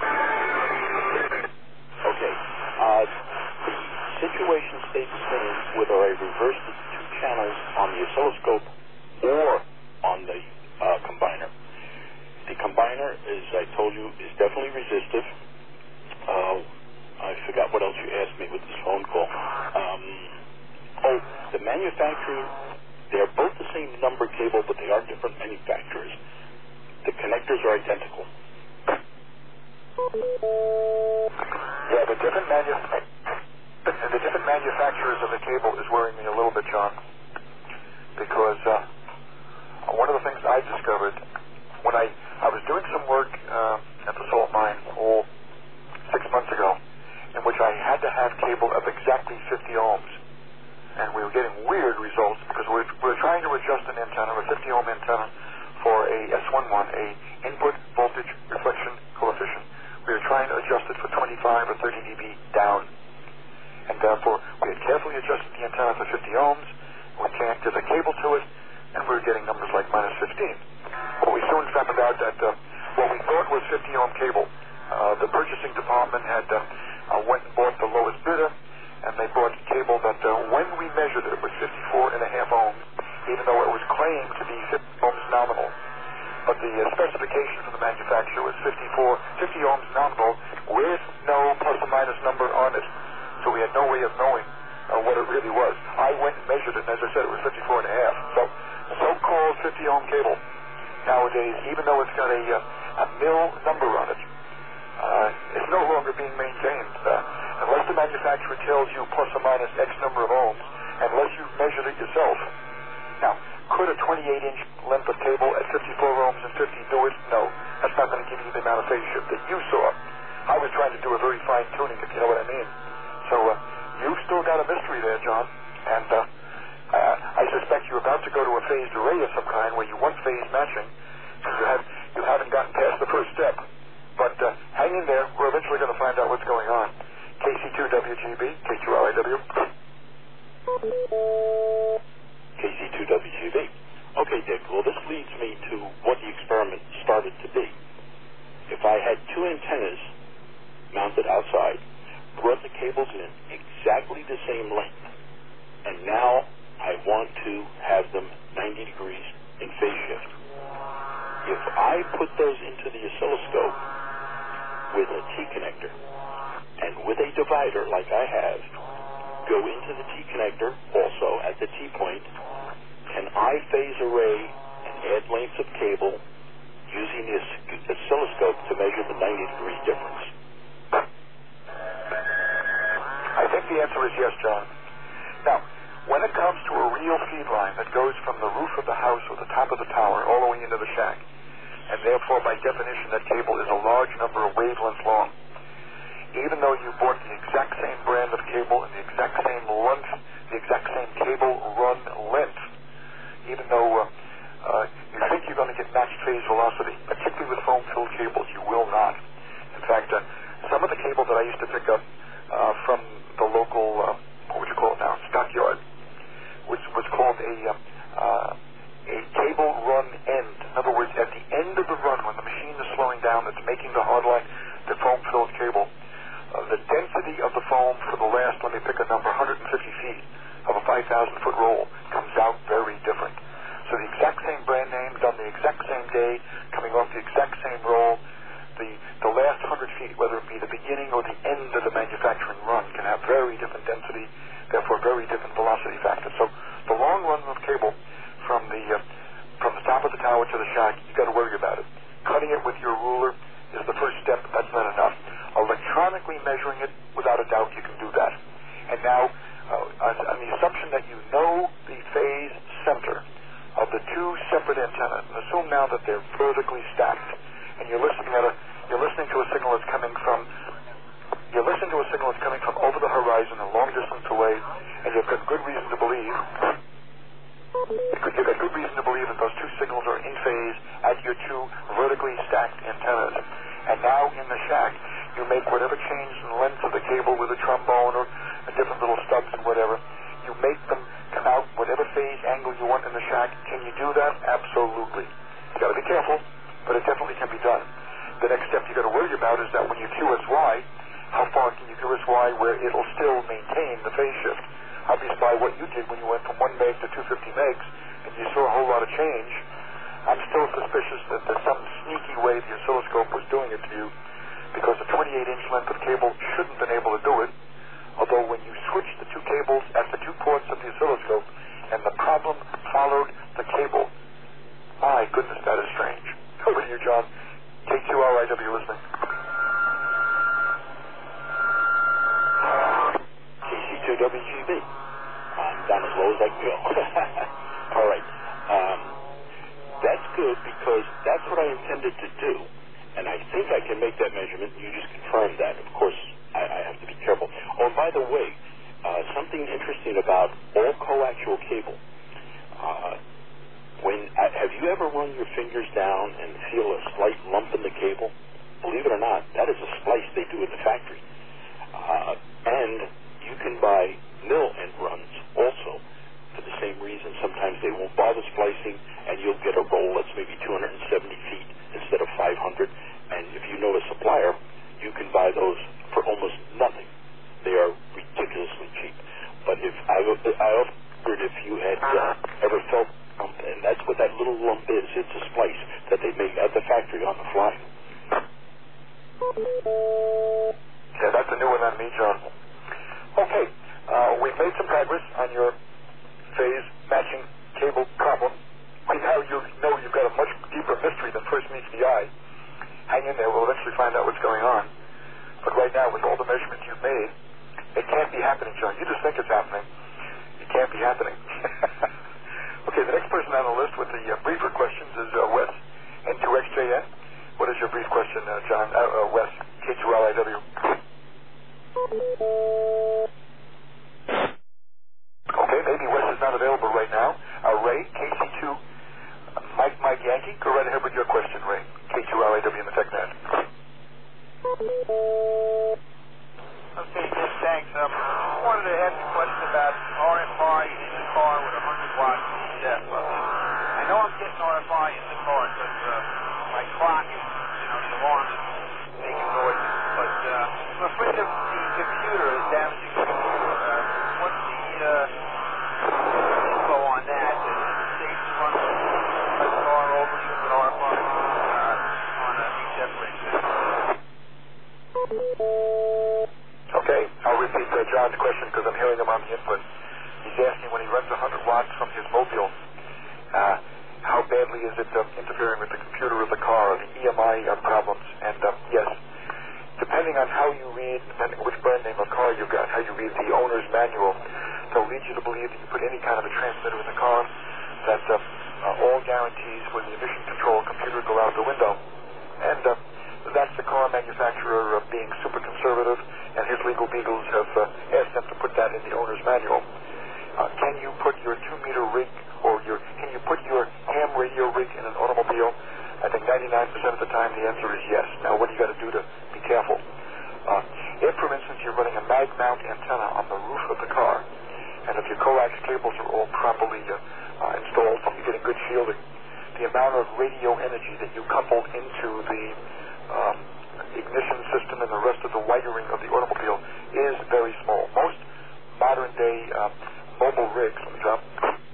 Okay. Uh, the situation stays the same whether I reverse the two channels on the oscilloscope or on the uh, combiner. The combiner, as I told you, is definitely resistive. Uh, I forgot what else you asked me with this phone call. Um, oh, the manufacturer, they're both the same number cable, but they are different manufacturers. The connectors are identical.
Yeah, the different manu- the different cable is worrying me a little bit, John, because uh, one of the things I discovered when I, I was doing some work uh, at the salt mine oh, six months ago, in which I had to have cable of exactly fifty ohms. And we were getting weird results because we were, we were trying to adjust an antenna, a fifty ohm antenna, for a S eleven, a input voltage reflection coefficient. We were trying to adjust it for twenty-five or thirty dB down. And therefore, we had carefully adjusted the antenna for fifty ohms. We connected a cable to it, and we were getting numbers like minus fifteen. But we soon found out that uh, what we thought was fifty ohm cable, uh, the purchasing department had uh, uh, went and bought the lowest bidder, and they bought cable that uh, when we measured it, it was fifty-four and a half ohms, even though it was claimed to be fifty ohms nominal. But the uh, specification from the manufacturer was fifty-four, fifty ohms nominal with no plus or minus number on it. So we had no way of knowing uh, what it really was. I went and measured it, and as I said, it was fifty-four and a half. So so-called fifty ohm cable nowadays, even though it's got a, uh, a mil number on it, uh, it's no longer being maintained. Uh, unless the manufacturer tells you plus or minus X number of ohms, unless you've measured it yourself. Now, could a twenty-eight inch length of cable at fifty-four ohms and fifty do it? No. That's not going to give you the amount of phase shift that you saw. I was trying to do a very fine tuning, if you know what I mean. So uh, you've still got a mystery there, John. And uh, uh, I suspect you're about to go to a phased array of some kind where you want phase matching, and you, have, you haven't gotten past the first step. But uh, hang in there. We're eventually going to find out what's going on. K C two W G B, K two R I W.
K C two W G B. Okay, Dick, well, this leads me to what the experiment started to be. If I had two antennas mounted outside, brought the cables in exactly the same length, and now I want to have them ninety degrees in phase shift. If I put those into the oscilloscope with a T-connector and with a divider like I have, go into the T-connector also at the T-point, can I phase array and add lengths of cable using the oscilloscope to measure the ninety degree difference?
I think the answer is yes, John. Now, when it comes to a real feed line that goes from the roof of the house or the top of the tower all the way into the shack, and therefore by definition that cable is a large number of wavelengths long, even though you bought the exact same brand of cable and the exact same length, the exact same cable run length, even though uh, uh, you think you're going to get matched phase velocity, particularly with foam-filled cables, you will not. In fact, uh, some of the cable that I used to pick up uh, from the local, uh, what would you call it now, stockyard, which was called a, uh, uh, a cable run end. In other words, at the end of the run, when the machine is slowing down, it's making the hardline, the foam-filled cable, uh, the density of the foam for the last, let me pick a number, one hundred fifty feet of a five thousand foot roll comes out very different. So the exact same brand name, done the exact same day, coming off the exact same roll, the, the last one hundred feet, whether it be the beginning or the end of the manufacturing run, can have very different density, therefore very different velocity factors. So the long run of cable from the uh, from the top of the tower to the shack, you got to worry about it. Cutting it with your ruler is the first step, but that's not enough. Electronically measuring it, without a doubt, you can do that. And now, uh, on, on the assumption that you know the phase center of the two separate antennas, and assume now that they're vertically stacked, and you're listening at a, you're listening to a signal that's coming from, you're listening to a signal that's coming from over the horizon, a long distance away, and you've got good reason to believe, you've got good reason to believe that those two signals are in phase at your two vertically stacked antennas. And now in the shack, you make whatever change in the length of the cable with a trombone or a different little stubs and whatever. You make them come out whatever phase angle you want in the shack. Can you do that? Absolutely. You got to be careful, but it definitely can be done. The next step you got to worry about is that when you Q S Y, how far can you Q S Y where it'll still maintain the phase shift? Obviously, by what you did when you went from one meg to two hundred fifty megs, and you saw a whole lot of change, I'm still suspicious that there's some sneaky way the oscilloscope was doing it to you, because a twenty-eight inch length of cable shouldn't have been able to do it. Although when you switch the two cables at the two ports of the oscilloscope, and the problem followed the cable, my goodness, that is strange. Over to you, John. K two R I W listening.
K C two W G B. low as I can go. All right. Um, that's good because that's what I intended to do. And I think I can make that measurement. You just confirmed that. Of course, I, I have to be careful. Oh, and by the way, uh, something interesting about all coaxial cable. Uh, when uh, have you ever run your fingers down and feel a slight lump in the cable? Believe it or not, that is a splice they do in the factory. Uh, and you can buy mill end runs also for the same reason. Sometimes they won't bother splicing, and you'll get a roll that's maybe two hundred seventy feet instead of five hundred. And if you know a supplier, you can buy those for almost nothing. They are ridiculously cheap. But if I, I wondered if you had uh, ever felt lump, and that's what that little lump is. It's a splice that they make at the factory on the fly.
Yeah, that's a new one on me, John. Okay, uh, we've made some progress on your phase matching cable problem. We now you know you've got a much deeper mystery than first meets the eye. Hang in there, we'll eventually find out what's going on. But right now, with all the measurements you've made, it can't be happening, John. You just think it's happening. It can't be happening. Okay, the next person on the list with the uh, briefer questions is uh, Wes, N two X J N. What is your brief question, uh, John? Uh, uh, Wes, K two L I W. Okay, maybe Wes is not available right now. Uh, Ray, K C two, uh, Mike, Mike Yankee. Go right ahead with your question, Ray. K two L I W in the TechNet.
Okay, Dick, thanks. Um, I wanted to ask a question about R F I in the car with one hundred watts of step. Uh, I know I'm getting R F I in the car because uh, my clock is, you know, the alarm is making noises. But uh, I'm afraid of the computer, damaging the computer. Uh, what's the uh, info on that? Is it safe to run the car over with R F I uh, on a H F rig system?
Okay, I'll repeat uh, John's question because I'm hearing him on the input. He's asking when he runs one hundred watts from his mobile, uh, how badly is it uh, interfering with the computer of the car, the E M I uh, problems? And uh, yes, depending on how you read, depending on which brand name of car you've got, how you read the owner's manual, they'll lead you to believe that you put any kind of a transmitter in the car, that uh, uh, all guarantees for the emission control computer go out the window. And uh, that's the car manufacturer uh, being super conservative, and his legal beagles have uh, asked them to put that in the owner's manual. Uh, can you put your two-meter rig or your can you put your ham radio rig in an automobile? I think ninety-nine percent of the time the answer is yes. Now, what do you got to do to be careful? Uh, if, for instance, you're running a mag mount antenna on the roof of the car, and if your coax cables are all properly uh, uh, installed, so you're getting good shielding, the amount of radio energy that you coupled into the um, ignition system and the rest of the wiring of the automobile is very small. Most modern-day uh, mobile rigs, let me drop.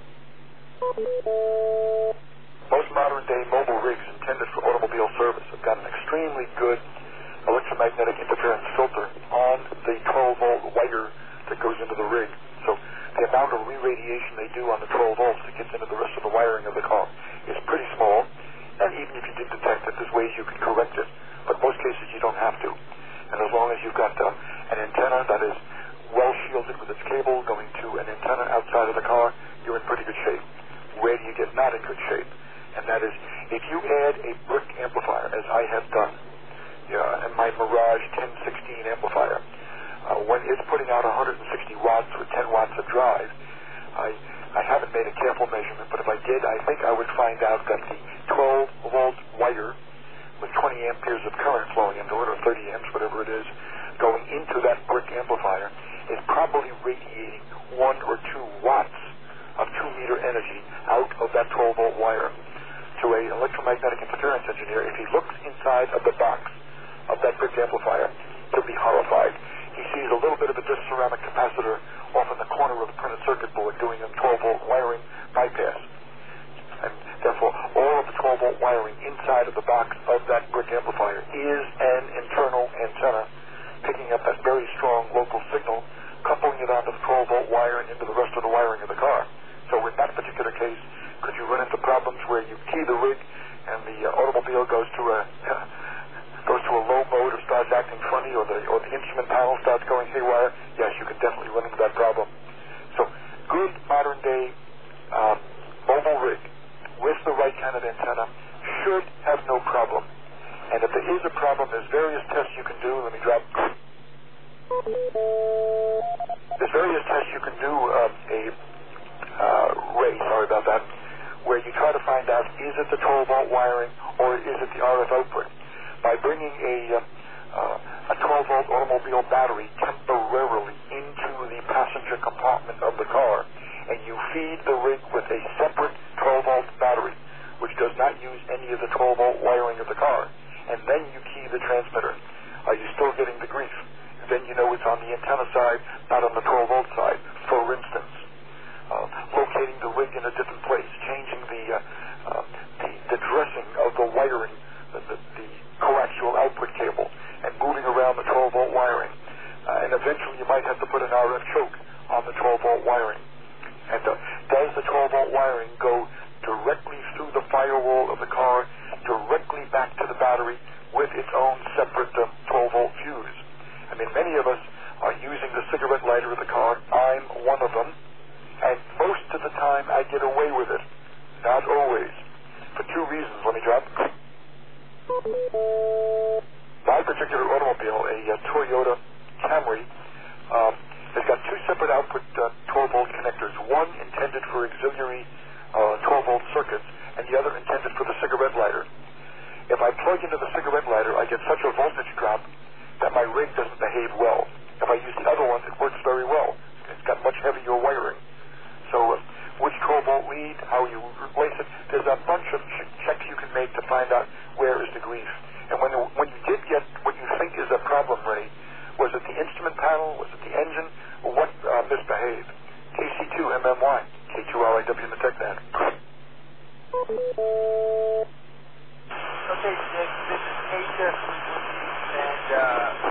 Most modern-day mobile rigs intended for automobile service have got an extremely good electromagnetic interference filter on the twelve-volt wire that goes into the rig. So the amount of re-radiation they do on the twelve volts that gets into the rest of the wiring of the car is pretty small. And even if you did detect it, there's ways you can correct it. But most cases you don't have to. And as long as you've got uh, an antenna that is well shielded with its cable going to an antenna outside of the car, you're in pretty good shape. Where do you get not in good shape? And that is, if you add a brick amplifier, as I have done, yeah, and my Mirage ten sixteen amplifier, uh, when it's putting out one hundred sixty watts with ten watts of drive, I, I haven't made a careful measurement, but if I did, I think I would find out that the twelve volt wire with twenty amperes of current flowing into it, or thirty amps, whatever it is, going into that brick amplifier, is probably radiating one or two watts of two meter energy out of that twelve volt wire. To an electromagnetic interference engineer, if he looks inside of the box of that brick amplifier, he'll be horrified. He sees a little bit of a disc ceramic capacitor off in the corner of the printed circuit board doing a twelve volt wiring bypass. And therefore, all of the twelve volt wiring inside of the box of that brick amplifier is an internal antenna picking up that very strong local signal, coupling it onto the twelve volt wire and into the rest of the wiring of the car. So in that particular case, could you run into problems where you key the rig and the uh, automobile goes to a uh, goes to a low mode or starts acting funny, or the or the instrument panel starts going haywire? Yes, you seven-day um, mobile rig with the right kind of antenna should have no problem. And if there is a problem, there's various tests you can do. Let me drop. There's various tests you can do, um, a uh, Ray, sorry about that, where you try to find out, is it the twelve volt wiring or is it the R F output? By bringing a, uh, uh, a twelve volt automobile battery temporarily into the passenger compartment of the car, and you feed the rig with a separate twelve volt battery, which does not use any of the twelve volt wiring of the car, and then you key the transmitter. Are you still getting the grief? Then you know it's on the antenna side, not on the twelve volt side. For instance, uh, locating the rig in a different place, changing the, uh, uh, the, the dressing of the wiring, the, the, the coaxial output cable, and moving around the twelve volt wiring. Uh, and eventually you might have to put an R F choke on the twelve volt wiring. And uh, does the twelve volt wiring go directly through the firewall of the car, directly back to the battery with its own separate uh, twelve volt fuse? I mean, many of us are using the cigarette lighter of the car. I'm one of them. And most of the time I get away with it. Not always. For two reasons. Let me drop. My particular automobile, a uh, Toyota Camry, um, has got two separate output uh, twelve volt connectors. One intended for auxiliary uh, twelve volt circuits, and the other intended for the cigarette lighter. If I plug into the cigarette lighter, I get such a voltage drop that my rig doesn't behave well. If I use the other one, it works very well. It's got much heavier wiring. So uh, which twelve volt lead, how you replace it, there's a bunch of ch- checks you can make to find out where is the grief. And when, when you did get what you think is a problem, Ray, was it the instrument panel, was it the engine, or what uh, misbehaved? K C two M M Y, K two L I W in the tech band.
Okay, Dick, this is Kate, and uh...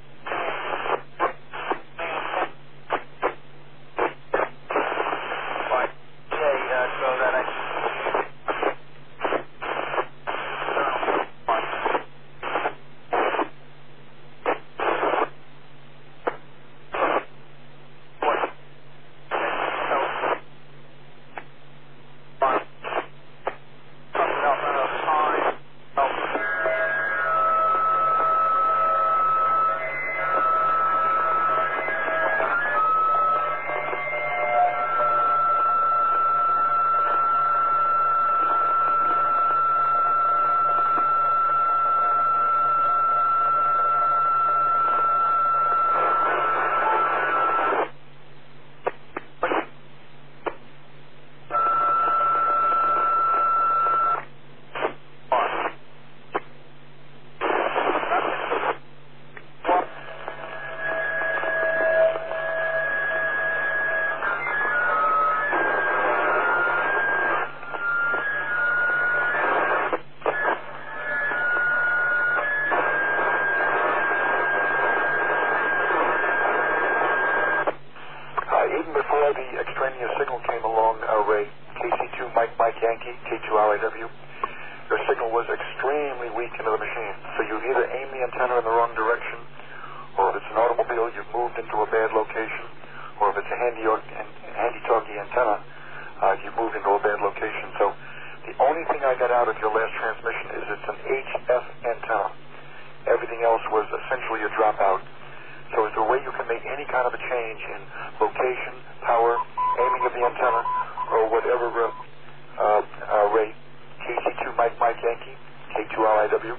Yankee, K two L I W, your signal was extremely weak into the machine. So you've either aimed the antenna in the wrong direction, or if it's an automobile, you've moved into a bad location, or if it's a handy handy-talkie antenna, uh, you've moved into a bad location. So the only thing I got out of your last transmission is it's an H F antenna. Everything else was essentially a dropout. So is there a way you can make any kind of a change in location, power, aiming of the antenna, or whatever uh, Uh, uh, Ray, K C two Mike Mike Yankee, K two L I W.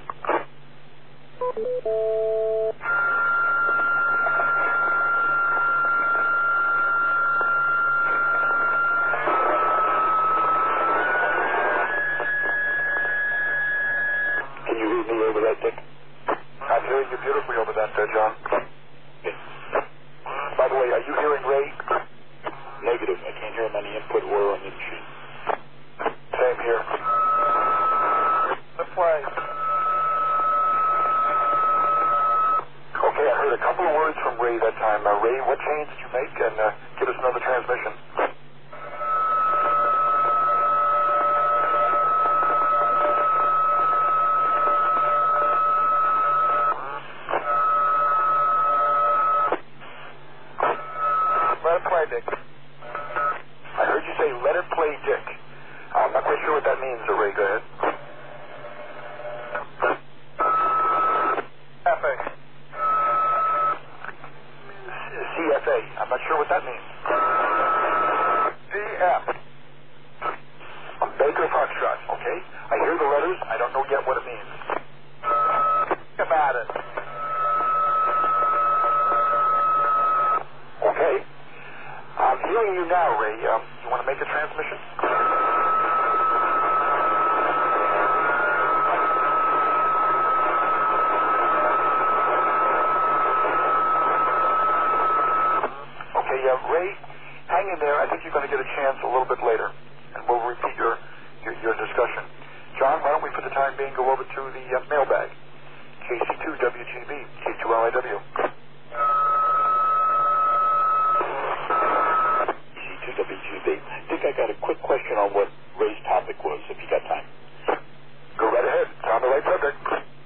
Can you read me over that, Dick? I'm hearing you beautifully over that, uh, John. Okay. By the way, are you hearing Ray?
Negative. I can't hear him on the input or on the machine.
Same here.
Let's play.
Okay, I heard a couple of words from Ray that time. Uh, Ray, what change did you make? And uh, give us another transmission. Let it play, Dick. I heard you say, let it play Dick. I'm not quite sure what that means, Ray. Go ahead. F A. C F A. I'm not sure what that means. D F. Baker Foxtrot. Okay. I hear the letters. I don't know yet what it means. Think about it. Okay. I'm hearing you now, Ray. Um, you want to make a transmission? Okay, uh, Ray, hang in there. I think you're going to get a chance a little bit later, and we'll repeat your, your, your discussion. John, why don't we, for the time being, go over to the uh, mailbag? K C two W G B, K two L I W. K C two W G B. I think I got a quick question on what Ray's topic was, if you got time. Go right ahead. It's on the right subject.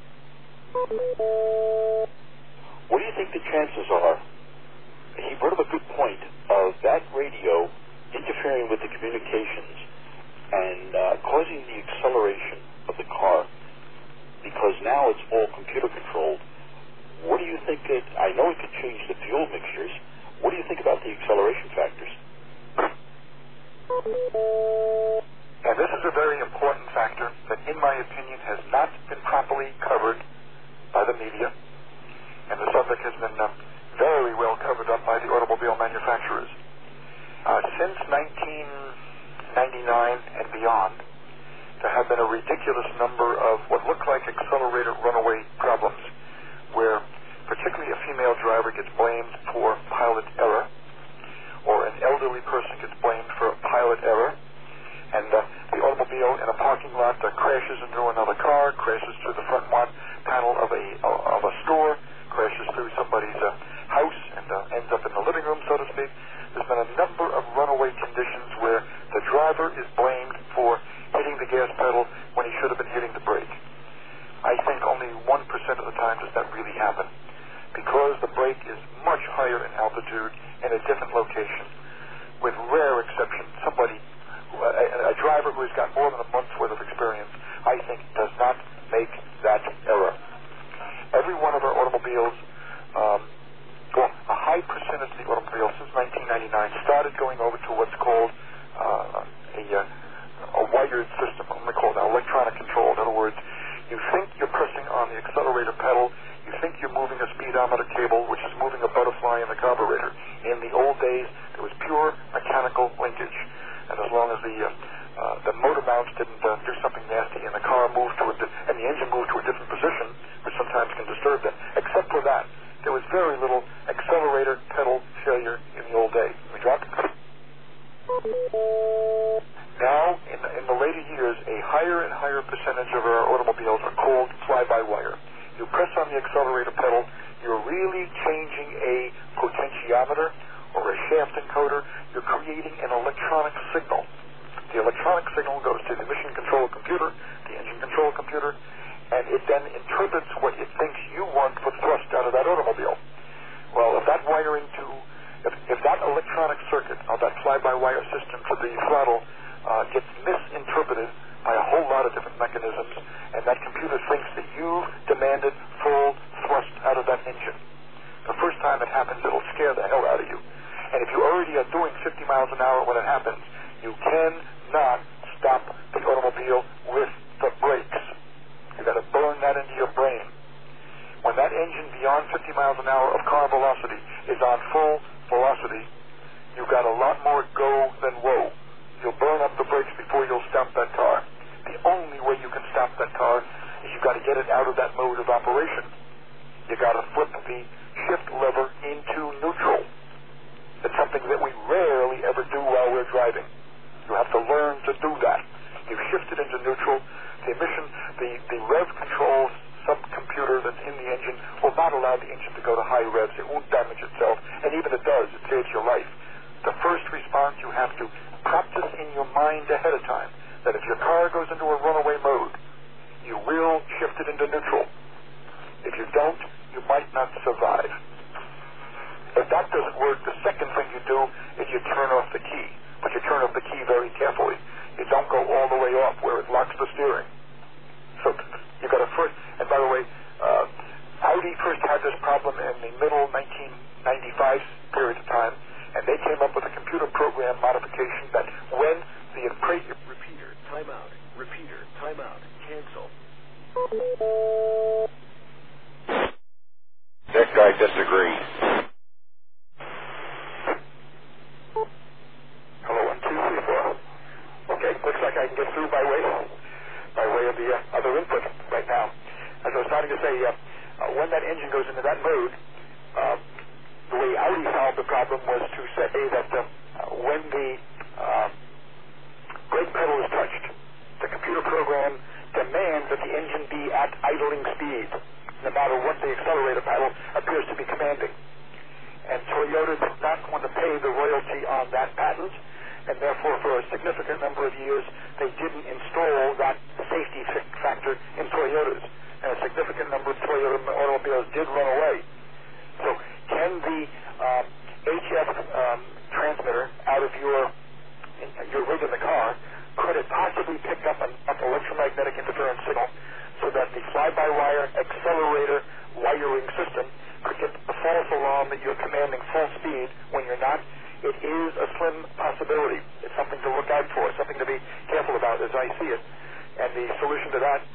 What do you think the chances are? He brought up a good point of that radio interfering with the communications and uh, causing the acceleration of the car, because now it's all computer controlled. What do you think it, I know it could change the fuel mixtures. What do you think about the acceleration factors? And this is a very important factor that, in my opinion, has not been properly covered by the media, and the subject has been uh, very well covered up by the automobile manufacturers. Uh, since nineteen ninety-nine and beyond, there have been a ridiculous number of what look like accelerator runaway problems, where particularly a female driver gets blamed for pilot error, or an elderly person gets blamed for pilot error, and uh, the automobile in a parking lot uh, crashes into another car, crashes through the front panel of a uh, of a store, crashes through somebody's uh, house, and uh, ends up in the living room, so to speak. There's been a number of runaway conditions where the driver is blamed for hitting the gas pedal when he should have been hitting the brake. I think only one percent of the time does that really happen, because the brake is much higher in altitude in a different location. With rare exception, somebody, a, a driver who has got more than a month's worth of experience, I think, does not make that error. Every one of our automobiles, um, well, a high percentage of the automobiles since nineteen ninety-nine started going over to what's called uh, a, uh, a wired system. I'm going to call it electronic control. In other words, you think you're pressing on the accelerator pedal, you think you're moving a speedometer cable, which is moving a butterfly in the carburetor. In the old days, it was pure mechanical linkage, and as long as the uh, uh, the motor mounts didn't uh, do something nasty, and the car moved to a di- and the engine moved to a different position, which sometimes can disturb them. Except for that, there was very little accelerator pedal failure in the old days. We drop. Now, in the, in the later years, a higher and higher percentage of our automobiles are called fly-by-wire. You press on the accelerator pedal, you're really changing a potentiometer or a shaft encoder. You're creating an electronic signal. The electronic signal goes to the emission control computer, the engine control computer, and it then interprets what it thinks you want for thrust out of that automobile. Well, if that wiring to, if, if that electronic circuit of that fly-by-wire system to the throttle uh, gets misinterpreted by a whole lot of different mechanisms, and that computer thinks that you've demanded full thrust out of that engine, the first time it happens, it'll scare the hell out of you. And if you already are doing fifty miles an hour when it happens, you cannot stop the automobile with the brakes. You've got to burn that into your brain. When that engine beyond fifty miles an hour of car velocity is on full velocity, you've got a lot more go than whoa. You'll burn up the brakes before you'll stop that car. The only way you can stop that car is you've got to get it out of that mode of operation. You've got to flip the shift lever into neutral. It's something that we rarely ever do while we're driving. You have to learn to do that. You shift it into neutral. The emission, the, the rev control subcomputer that's in the engine will not allow the engine to go to high revs. It won't damage itself. And even if it does, it saves your life. The first response, you have to practice in your mind ahead of time that if your car goes into a runaway mode, you will shift it into neutral. If you don't, you might not survive. If that doesn't work, the second thing you do is you turn off the key. But you turn off the key very way off where it locks the steering. So you got to first, and by the way, uh, Audi first had this problem in the middle nineteen ninety-five period of time, and they came up with a computer program modification that when the appraisal...
Repeater, timeout. Repeater, timeout. Cancel.
That guy disagrees.
Hello, one, two, three, four. Okay, looks like I can get through by way by way of the uh, other input right now. As I was starting to say, uh, uh, when that engine goes into that mode, uh, the way Audi solved the problem was to say that uh, when the uh, brake pedal is touched, the computer program demands that the engine be at idling speed, no matter what the accelerator pedal appears to be commanding. And Toyota did not want to pay the royalty on that patent, and therefore for a significant number of years they didn't install that safety factor in Toyotas. And a significant number of Toyota automobiles did run away. So can the um, H F um, transmitter out of your your rig in the car, could it possibly pick up an electromagnetic interference signal so that the fly-by-wire accelerator wiring system could get the false alarm that you're commanding full speed when you're not? It is a slim possibility. It's something to look out for, something to be careful about as I see it. And the solution to that...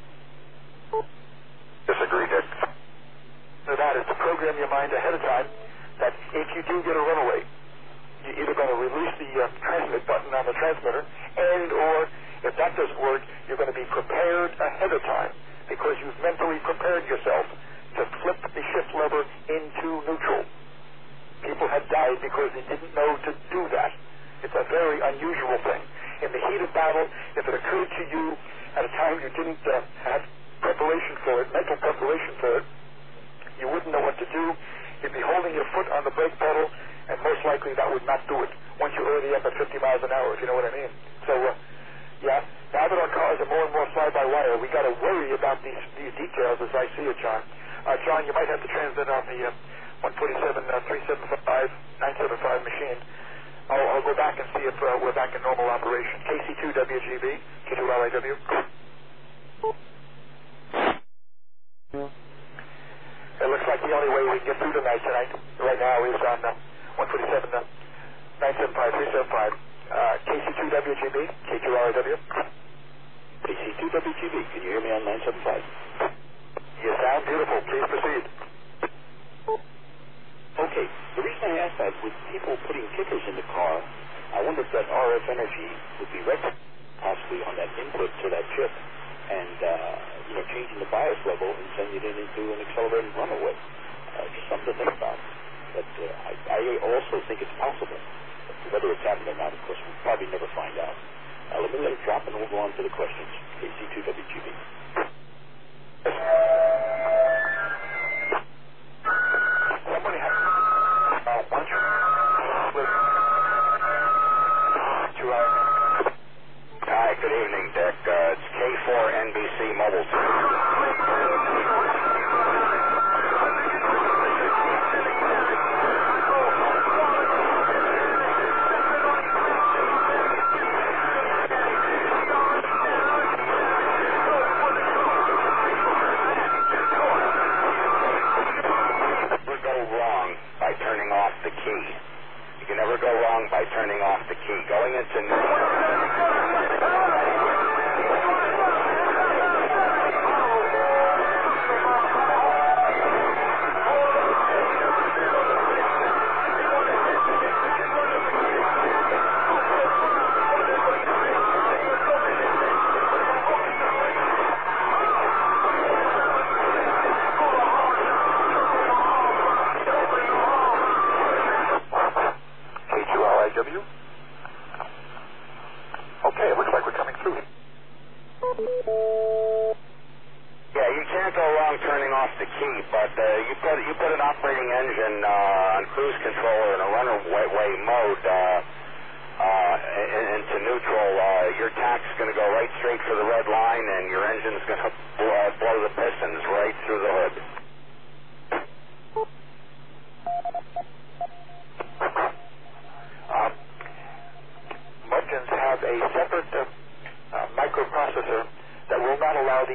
Disagree, Dick.
To that is to program your mind ahead of time that if you do get a runaway, you're either going to release the uh, transmit button on the transmitter, and or if that doesn't work, you're going to be prepared ahead of time because you've mentally prepared yourself to flip the shift lever into neutral. People have died because they didn't know to do that. It's a very unusual thing. In the heat of battle, if it occurred to you at a time you didn't uh, have preparation for it, mental preparation for it, you wouldn't know what to do. You'd be holding your foot on the brake pedal, and most likely that would not do it once you're already up at fifty miles an hour, if you know what I mean. So, uh, yeah, now that our cars are more and more fly-by-wire, we got to worry about these these details as I see it, John. Uh, John, you might have to transmit on the uh, one forty-seven, three seventy-five, nine seventy-five machine. I'll, I'll go back and see if uh, we're back in normal operation. K C two W G B, K two L I W. It looks like the only way we can get through tonight tonight right now is on uh, one forty-seven, uh, nine seventy-five, three seventy-five. Uh, K C two W G B, K two L I W.
K C two W G B, can you hear me on nine seventy-five?
You sound beautiful. Please proceed.
Okay, the reason I asked that, with people putting kickers in the car, I wonder if that R F energy would be rectified possibly on that input to that chip and, uh, you know, changing the bias level and sending it into an accelerated runaway. Uh, just something to think about. But uh, I, I also think it's possible. Whether it's happened or not, of course, we'll probably never find out. Uh, let me let it drop and we'll go on to the questions. K C two W G B.
Somebody has uh, one with two hours.
Hi, good evening, Dick. Uh, it's K four N B C Mobile. By turning off the key. Going into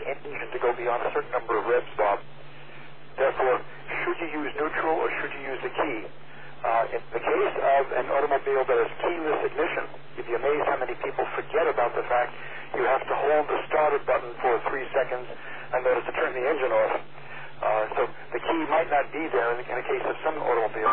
engine to go beyond a certain number of revs, Bob. Therefore, should you use neutral or should you use the key? Uh, in the case of an automobile that has keyless ignition, you'd be amazed how many people forget about the fact you have to hold the starter button for three seconds and notice to turn the engine off. Uh, so the key might not be there in the, in the case of some automobiles.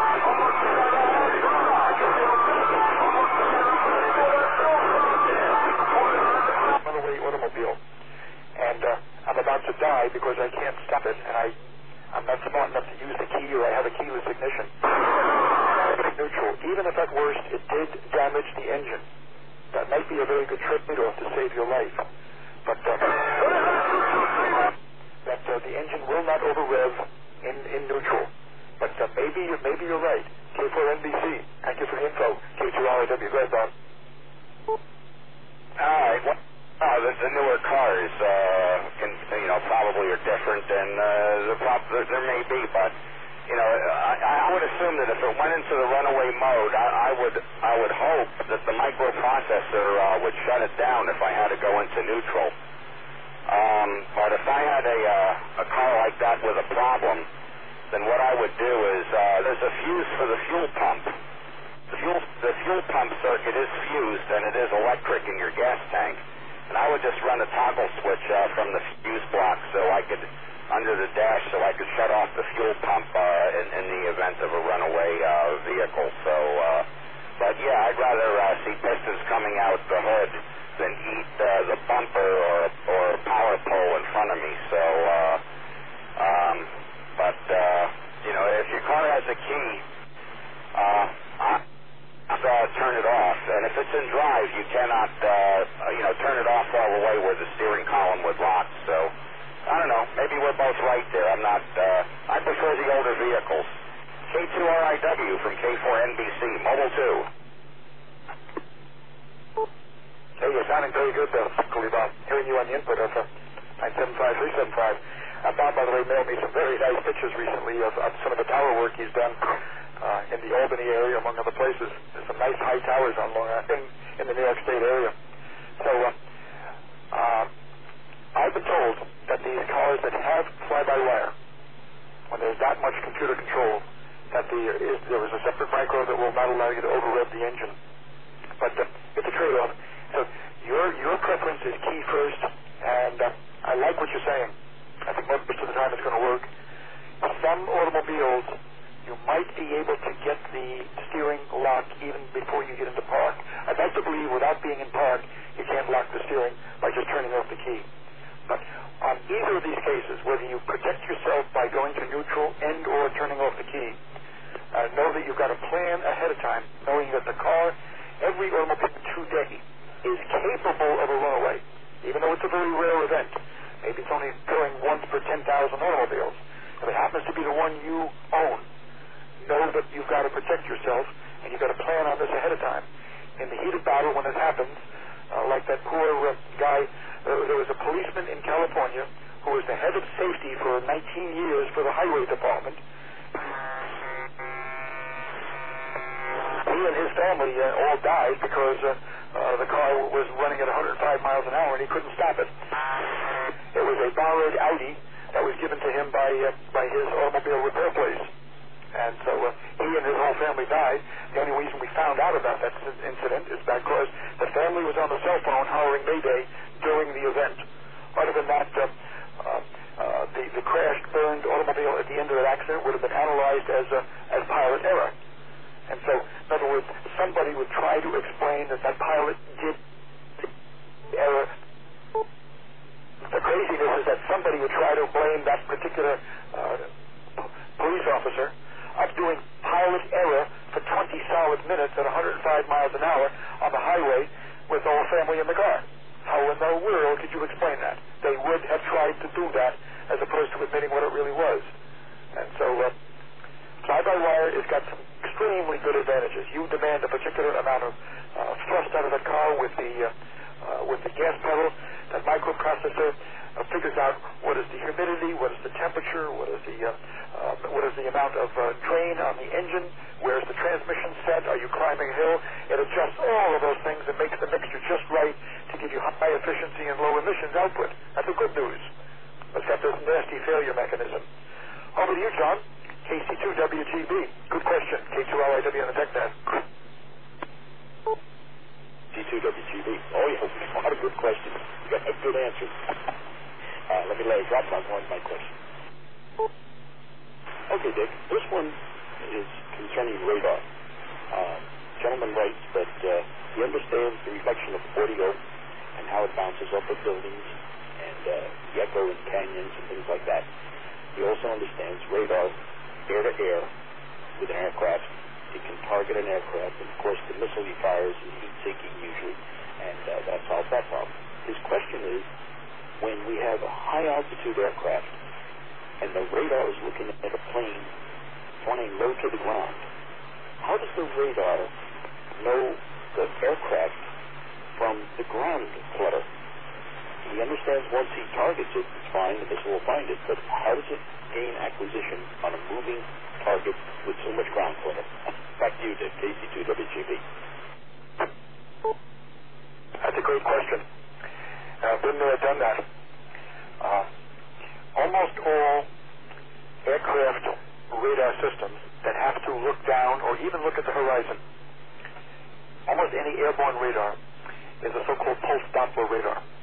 Runaway automobile, and uh, I'm about to die because I can't stop it, and I, I'm not smart enough to use the key, or I have a keyless ignition. Neutral. Even if at worst it did damage the engine, that might be a very good trade-off to save your life. But uh, that uh, the engine will not over-rev in, in neutral. But uh, maybe maybe you're right. K four N B C. Thank you for the info. K two R I W. Go ahead, Bob.
All right. Well, uh, the, the newer cars, uh, can, you know, probably are different, and uh, the prop- there, there may be, but you know, I, I would assume that if it went into the runaway mode, I, I would I would hope that the microprocessor uh, would shut it down if I had to go into neutral. Um, but if I had a uh, a car like that with a problem, then what I would do is uh, there's a fuse for the fuel pump. The fuel the fuel pump circuit is fused and it is electric in your gas tank, and I would just run a toggle switch uh, from the fuse block so I could. Under the dash, so I could shut off the fuel pump uh, in, in the event of a runaway uh, vehicle. So, uh, but yeah, I'd rather uh, see pistons coming out the hood than eat uh, the bumper or or power pole in front of me. So, uh, um, but uh, you know, if your car has a key, uh, I, uh, turn it off. And if it's in drive, you cannot, uh, you know, turn it off all the way where the steering column would lock. So. I don't know. Maybe we're both right there. I'm not, uh, I prefer the older vehicles. K two R I W from K four N B C, Mobile two.
Hey, you're sounding very good there, Bob. Hearing you on the input of uh, nine seven five three seven five. Uh, Bob, by the way, mailed me some very nice pictures recently of, of some of the tower work he's done uh, in the Albany area, among other places. There's some nice high towers on Long Island, in, in the New York State area. So, uh, uh, I've been told that these cars that have fly-by-wire, when there's that much computer control, that the, is, there is a separate micro that will not allow you to over-rev the engine. But uh, it's a trade-off. So your your preference is key first, and uh, I like what you're saying. I think most of the time it's going to work. Some automobiles, you might be able to get the steering lock even before you get into park. I'd like to believe without being in park, you can't lock the steering by just turning off the key. But on either of these cases, whether you protect yourself by going to neutral and or turning off the key, uh, know that you've got a plan ahead of time, knowing that the car, every automobile today is capable of a runaway, even though it's a very rare event. Maybe it's only occurring once per ten thousand automobiles. If it happens to be the one you own, know that you've got to protect yourself, and you've got to plan on this ahead of time. In the heat of battle, when it happens, uh, like that poor uh, guy, there was a policeman in California who was the head of safety for nineteen years for the highway department. He and his family uh, all died because uh, uh, the car was running at one hundred five miles an hour and he couldn't stop it. It was a borrowed Audi that was given to him by uh, by his automobile repair place. And so uh, he and his whole family died. The only reason we found out about that incident is because the family was on the cell phone hollering Mayday during the event. Other than that, uh, uh, uh, the, the crashed, burned automobile at the end of that accident would have been analyzed as uh, as pilot error. And so, in other words, somebody would try to explain that that pilot did error. The craziness is that somebody would try to blame that particular uh, police officer of doing pilot error for twenty solid minutes at one hundred five miles an hour on the highway with the whole family in the car. How in the world could you explain that? They would have tried to do that as opposed to admitting what it really was. And so, uh, fly-by-wire has got some extremely good advantages. You demand a particular amount of uh, thrust out of the car with the uh, uh, with the gas pedal. That microprocessor uh, figures out what is the humidity, what is the temperature, what is the uh, uh, what is the amount of uh, drain on the engine, where's the transmission set, are you climbing a hill? It adjusts all of those things and makes the mixture just right to give you high efficiency and low emissions output. That's the good news. Except this nasty failure mechanism. Over to you, John. K C two W G B. Good question. K two L I W on the TechNet.
K C two W G B. Oh, yeah. A lot of good questions. You got good answers. Uh, let me lay a drop on one of my questions. Okay, Dick. This one is concerning radar. Uh, gentleman writes that uh, he understands the reflection of audio and how it bounces off of buildings and uh, the echo in canyons and things like that. He also understands radar air-to-air with an aircraft. It can target an aircraft, and of course the missile he fires is heat-seeking usually, and uh, that solves that problem. His question is, when we have a high-altitude aircraft and the radar is looking at a plane flying low to the ground, how does the radar know the aircraft from the ground clutter? He understands once he targets it, it's fine, the missile will find it, but how does it gain acquisition on a moving target with so much ground clutter? Back to you, Dick, K C two W G B.
That's a great question. Uh, been there, done that. Uh, almost all aircraft radar systems that have to look down or even look at the horizon, almost any airborne radar is a so-called pulse Doppler radar.